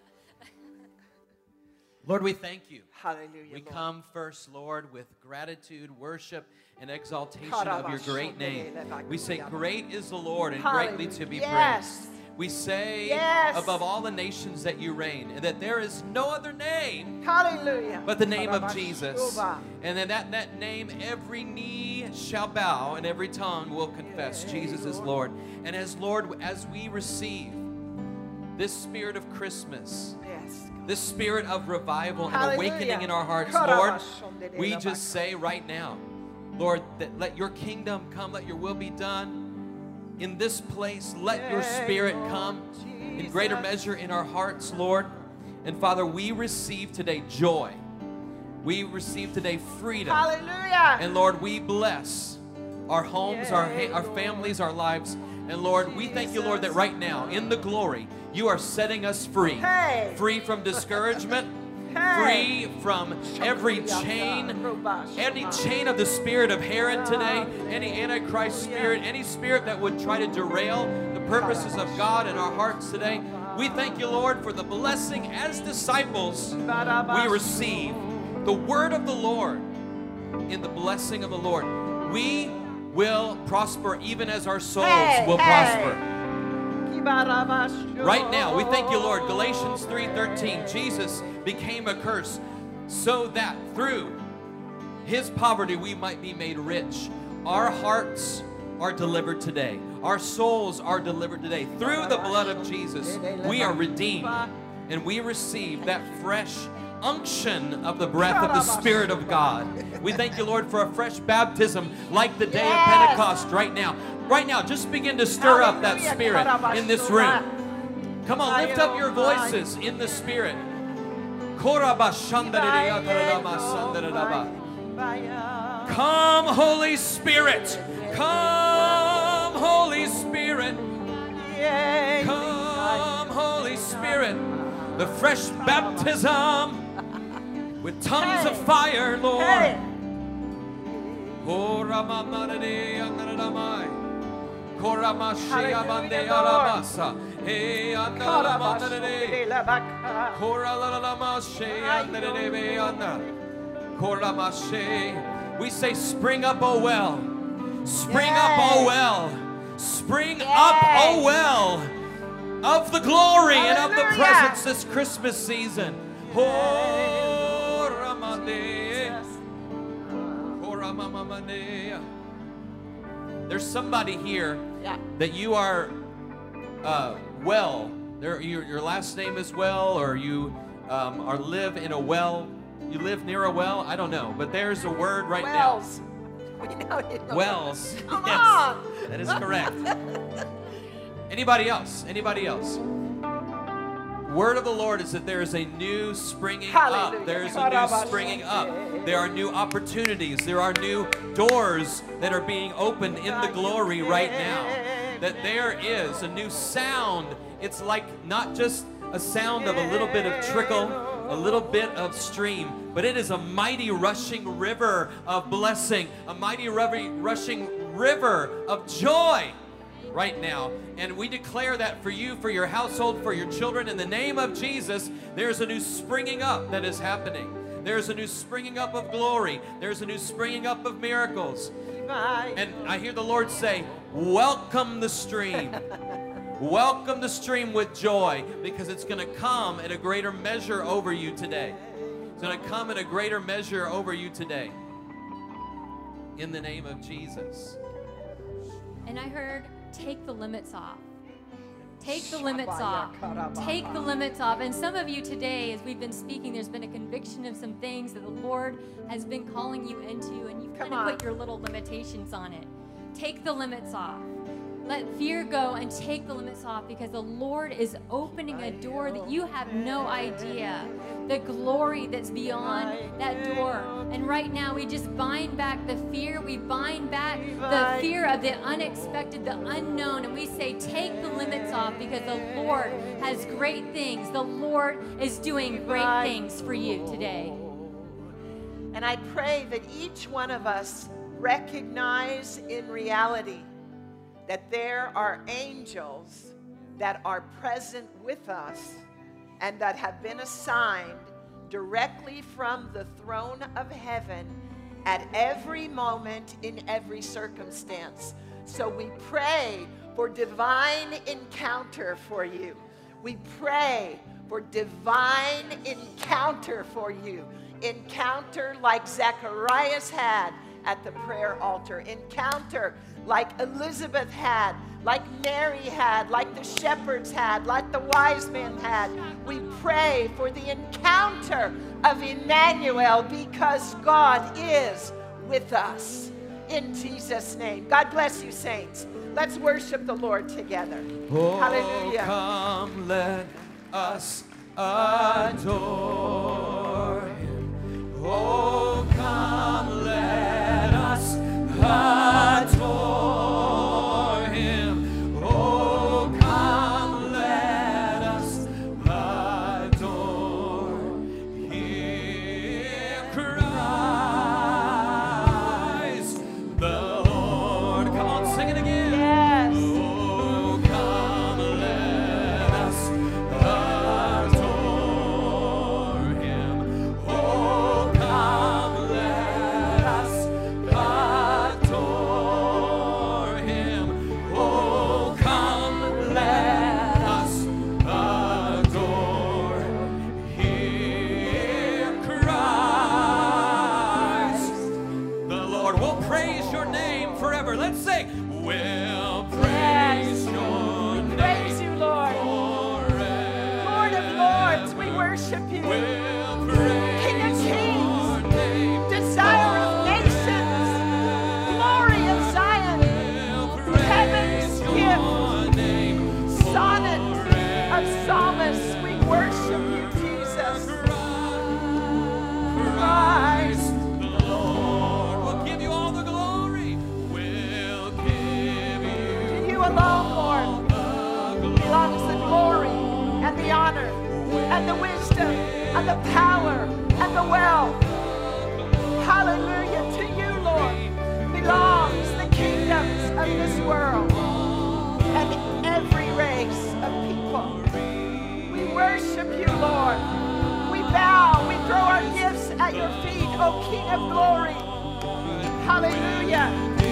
[SPEAKER 3] Lord, we thank you.
[SPEAKER 4] Hallelujah.
[SPEAKER 3] We
[SPEAKER 4] Lord.
[SPEAKER 3] come first, Lord, with gratitude, worship, and exaltation of your great name. We say, great is the Lord and greatly to be praised. We say above all the nations that you reign, and that there is no other name but the name of Jesus. And in that name, every knee shall bow and every tongue will confess Jesus is Lord. And as we receive this spirit of Christmas, this spirit of revival and awakening in our hearts, Lord, we just say right now, Lord, that let your kingdom come, let your will be done in this place. Let your spirit come in greater measure in our hearts, Lord. And Father, we receive today joy. We receive today freedom.
[SPEAKER 4] Hallelujah.
[SPEAKER 3] And Lord, we bless our homes, our families, our lives. And Lord, we thank you, Lord, that right now in the glory, you are setting us free. Free from discouragement. Free from every chain of the spirit of Herod today, any Antichrist spirit, any spirit that would try to derail the purposes of God in our hearts today. We thank you, Lord, for the blessing as disciples we receive the word of the Lord, in the blessing of the Lord, we will prosper even as our souls will prosper. Right now, we thank you, Lord. Galatians 3:13, Jesus became a curse so that through his poverty we might be made rich. Our hearts are delivered today. Our souls are delivered today. Through the blood of Jesus, we are redeemed, and we receive that fresh unction of the breath of the Spirit of God. We thank you, Lord, for a fresh baptism like the day of Pentecost right now. Right now, just begin to stir up that Spirit in this room. Come on, lift up your voices in the Spirit. Come, Holy Spirit. Come, Holy Spirit. Come, Holy Spirit. The fresh baptism with tongues of fire, Lord. We say, spring up, O well. Spring up, O well. Spring up, O well, of the glory and of the presence this Christmas season. There's somebody here that you are well. Your last name is Well, or you are live in a well. You live near a well? I don't know, but there's a word right now. Wells.
[SPEAKER 4] Come
[SPEAKER 3] yes,
[SPEAKER 4] on.
[SPEAKER 3] that is correct. Anybody else? Anybody else? Word of the Lord is that there is a new springing up. There is a new springing up. There are new opportunities. There are new doors that are being opened in the glory right now. That there is a new sound. It's like not just a sound of a little bit of trickle, a little bit of stream, but it is a mighty rushing river of blessing, a mighty rushing river of joy right now. And we declare that for you, for your household, for your children. In the name of Jesus, there's a new springing up that is happening. There's a new springing up of glory. There's a new springing up of miracles. And I hear the Lord say, welcome the stream. Welcome the stream with joy, because it's going to come in a greater measure over you today. It's going to come in a greater measure over you today. In the name of Jesus.
[SPEAKER 5] And I heard, take the limits off. Take the limits off. Take the limits off. And some of you today, as we've been speaking, there's been a conviction of some things that the Lord has been calling you into, and you've kind of put your little limitations on it. Take the limits off. Let fear go and take the limits off, because the Lord is opening a door that you have no idea. The glory that's beyond that door. And right now we just bind back the fear. We bind back the fear of the unexpected, the unknown. And we say, take the limits off, because the Lord has great things. The Lord is doing great things for you today.
[SPEAKER 4] And I pray that each one of us recognize in reality that there are angels that are present with us and that have been assigned directly from the throne of heaven at every moment in every circumstance. So we pray for divine encounter for you. We pray for divine encounter for you. Encounter like Zacharias had at the prayer altar. Encounter like Elizabeth had, like Mary had, like the shepherds had, like the wise men had. We pray for the encounter of Emmanuel, because God is with us. In Jesus' name. God bless you, saints. Let's worship the Lord together.
[SPEAKER 3] Oh,
[SPEAKER 4] hallelujah.
[SPEAKER 3] Come, let us adore him. Oh, come, let us adore him. Oh, come, let us adore him. Christ the Lord. Come on, sing it again.
[SPEAKER 4] Yes.
[SPEAKER 3] Oh, come, let us adore him. Oh, come.
[SPEAKER 4] and the wisdom and the power and the wealth. Hallelujah. To you, Lord, belongs the kingdoms of this world and every race of people. We worship you, Lord. We bow, we throw our gifts at your feet, O King of glory. Hallelujah.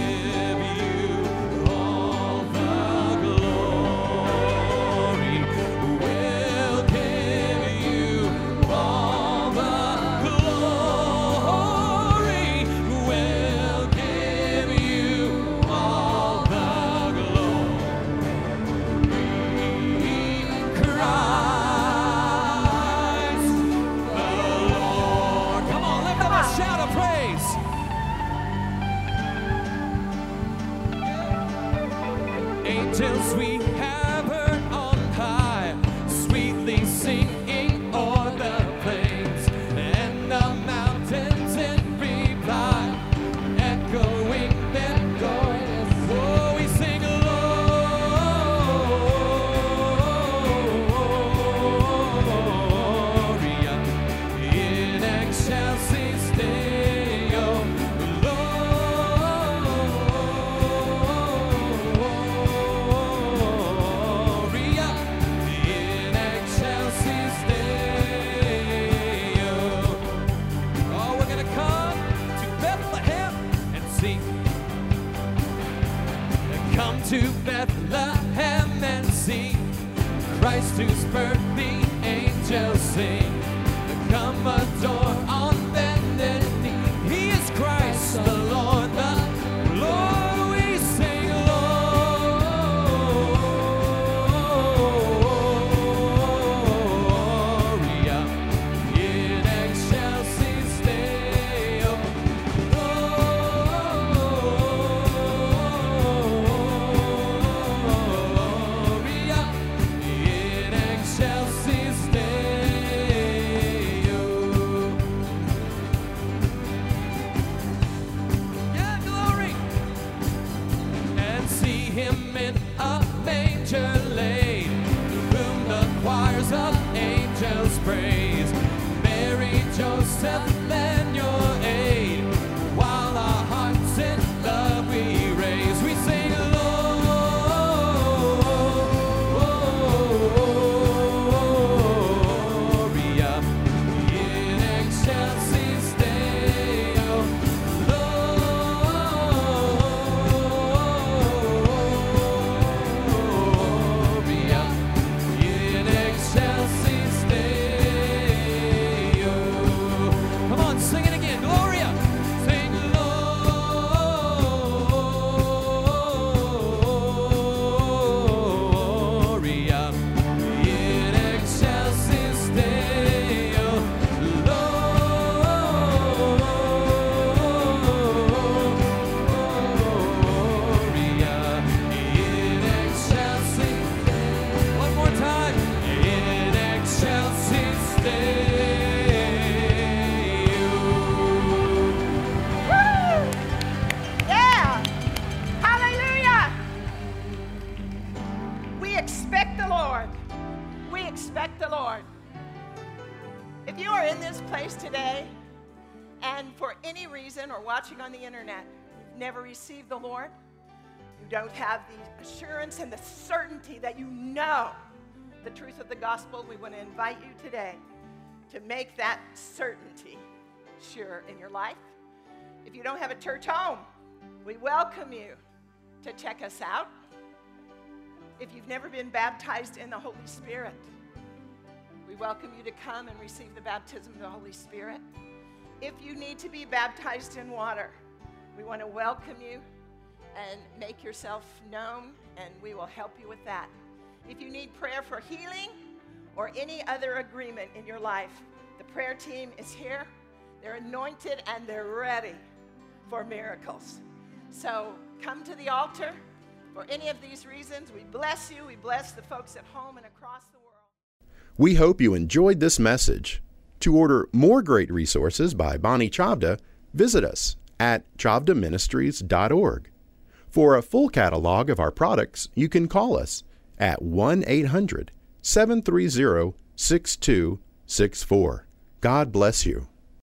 [SPEAKER 6] Angels we have heard on high, sweetly singing o'er the plains, and the mountains in reply, echoing their chorus. Oh, we sing Gloria in excelsis Deo. To Bethlehem and see Christ whose birth the angels sing. Come adore on bended knee. He is Christ the Lord, the Lord. We sing Gloria in excelsis Deo. Him in a manger laid, whom the choirs of angels praise. Mary, Joseph, lend your aid, while our hearts in love we raise. We sing Gloria in excelsis Deo.
[SPEAKER 4] Today, and for any reason or watching on the internet, you've never received the Lord, you don't have the assurance and the certainty that you know the truth of the gospel, we want to invite you today to make that certainty sure in your life. If you don't have a church home, we welcome you to check us out. If you've never been baptized in the Holy Spirit, we welcome you to come and receive the baptism of the Holy Spirit. If you need to be baptized in water, we want to welcome you and make yourself known, and we will help you with that. If you need prayer for healing or any other agreement in your life, the prayer team is here. They're anointed and they're ready for miracles. So come to the altar for any of these reasons. We bless you. We bless the folks at home and across the world.
[SPEAKER 1] We hope you enjoyed this message. To order more great resources by Bonnie Chavda, visit us at chavdaministries.org. For a full catalog of our products, you can call us at 1-800-730-6100. 6264. God bless you.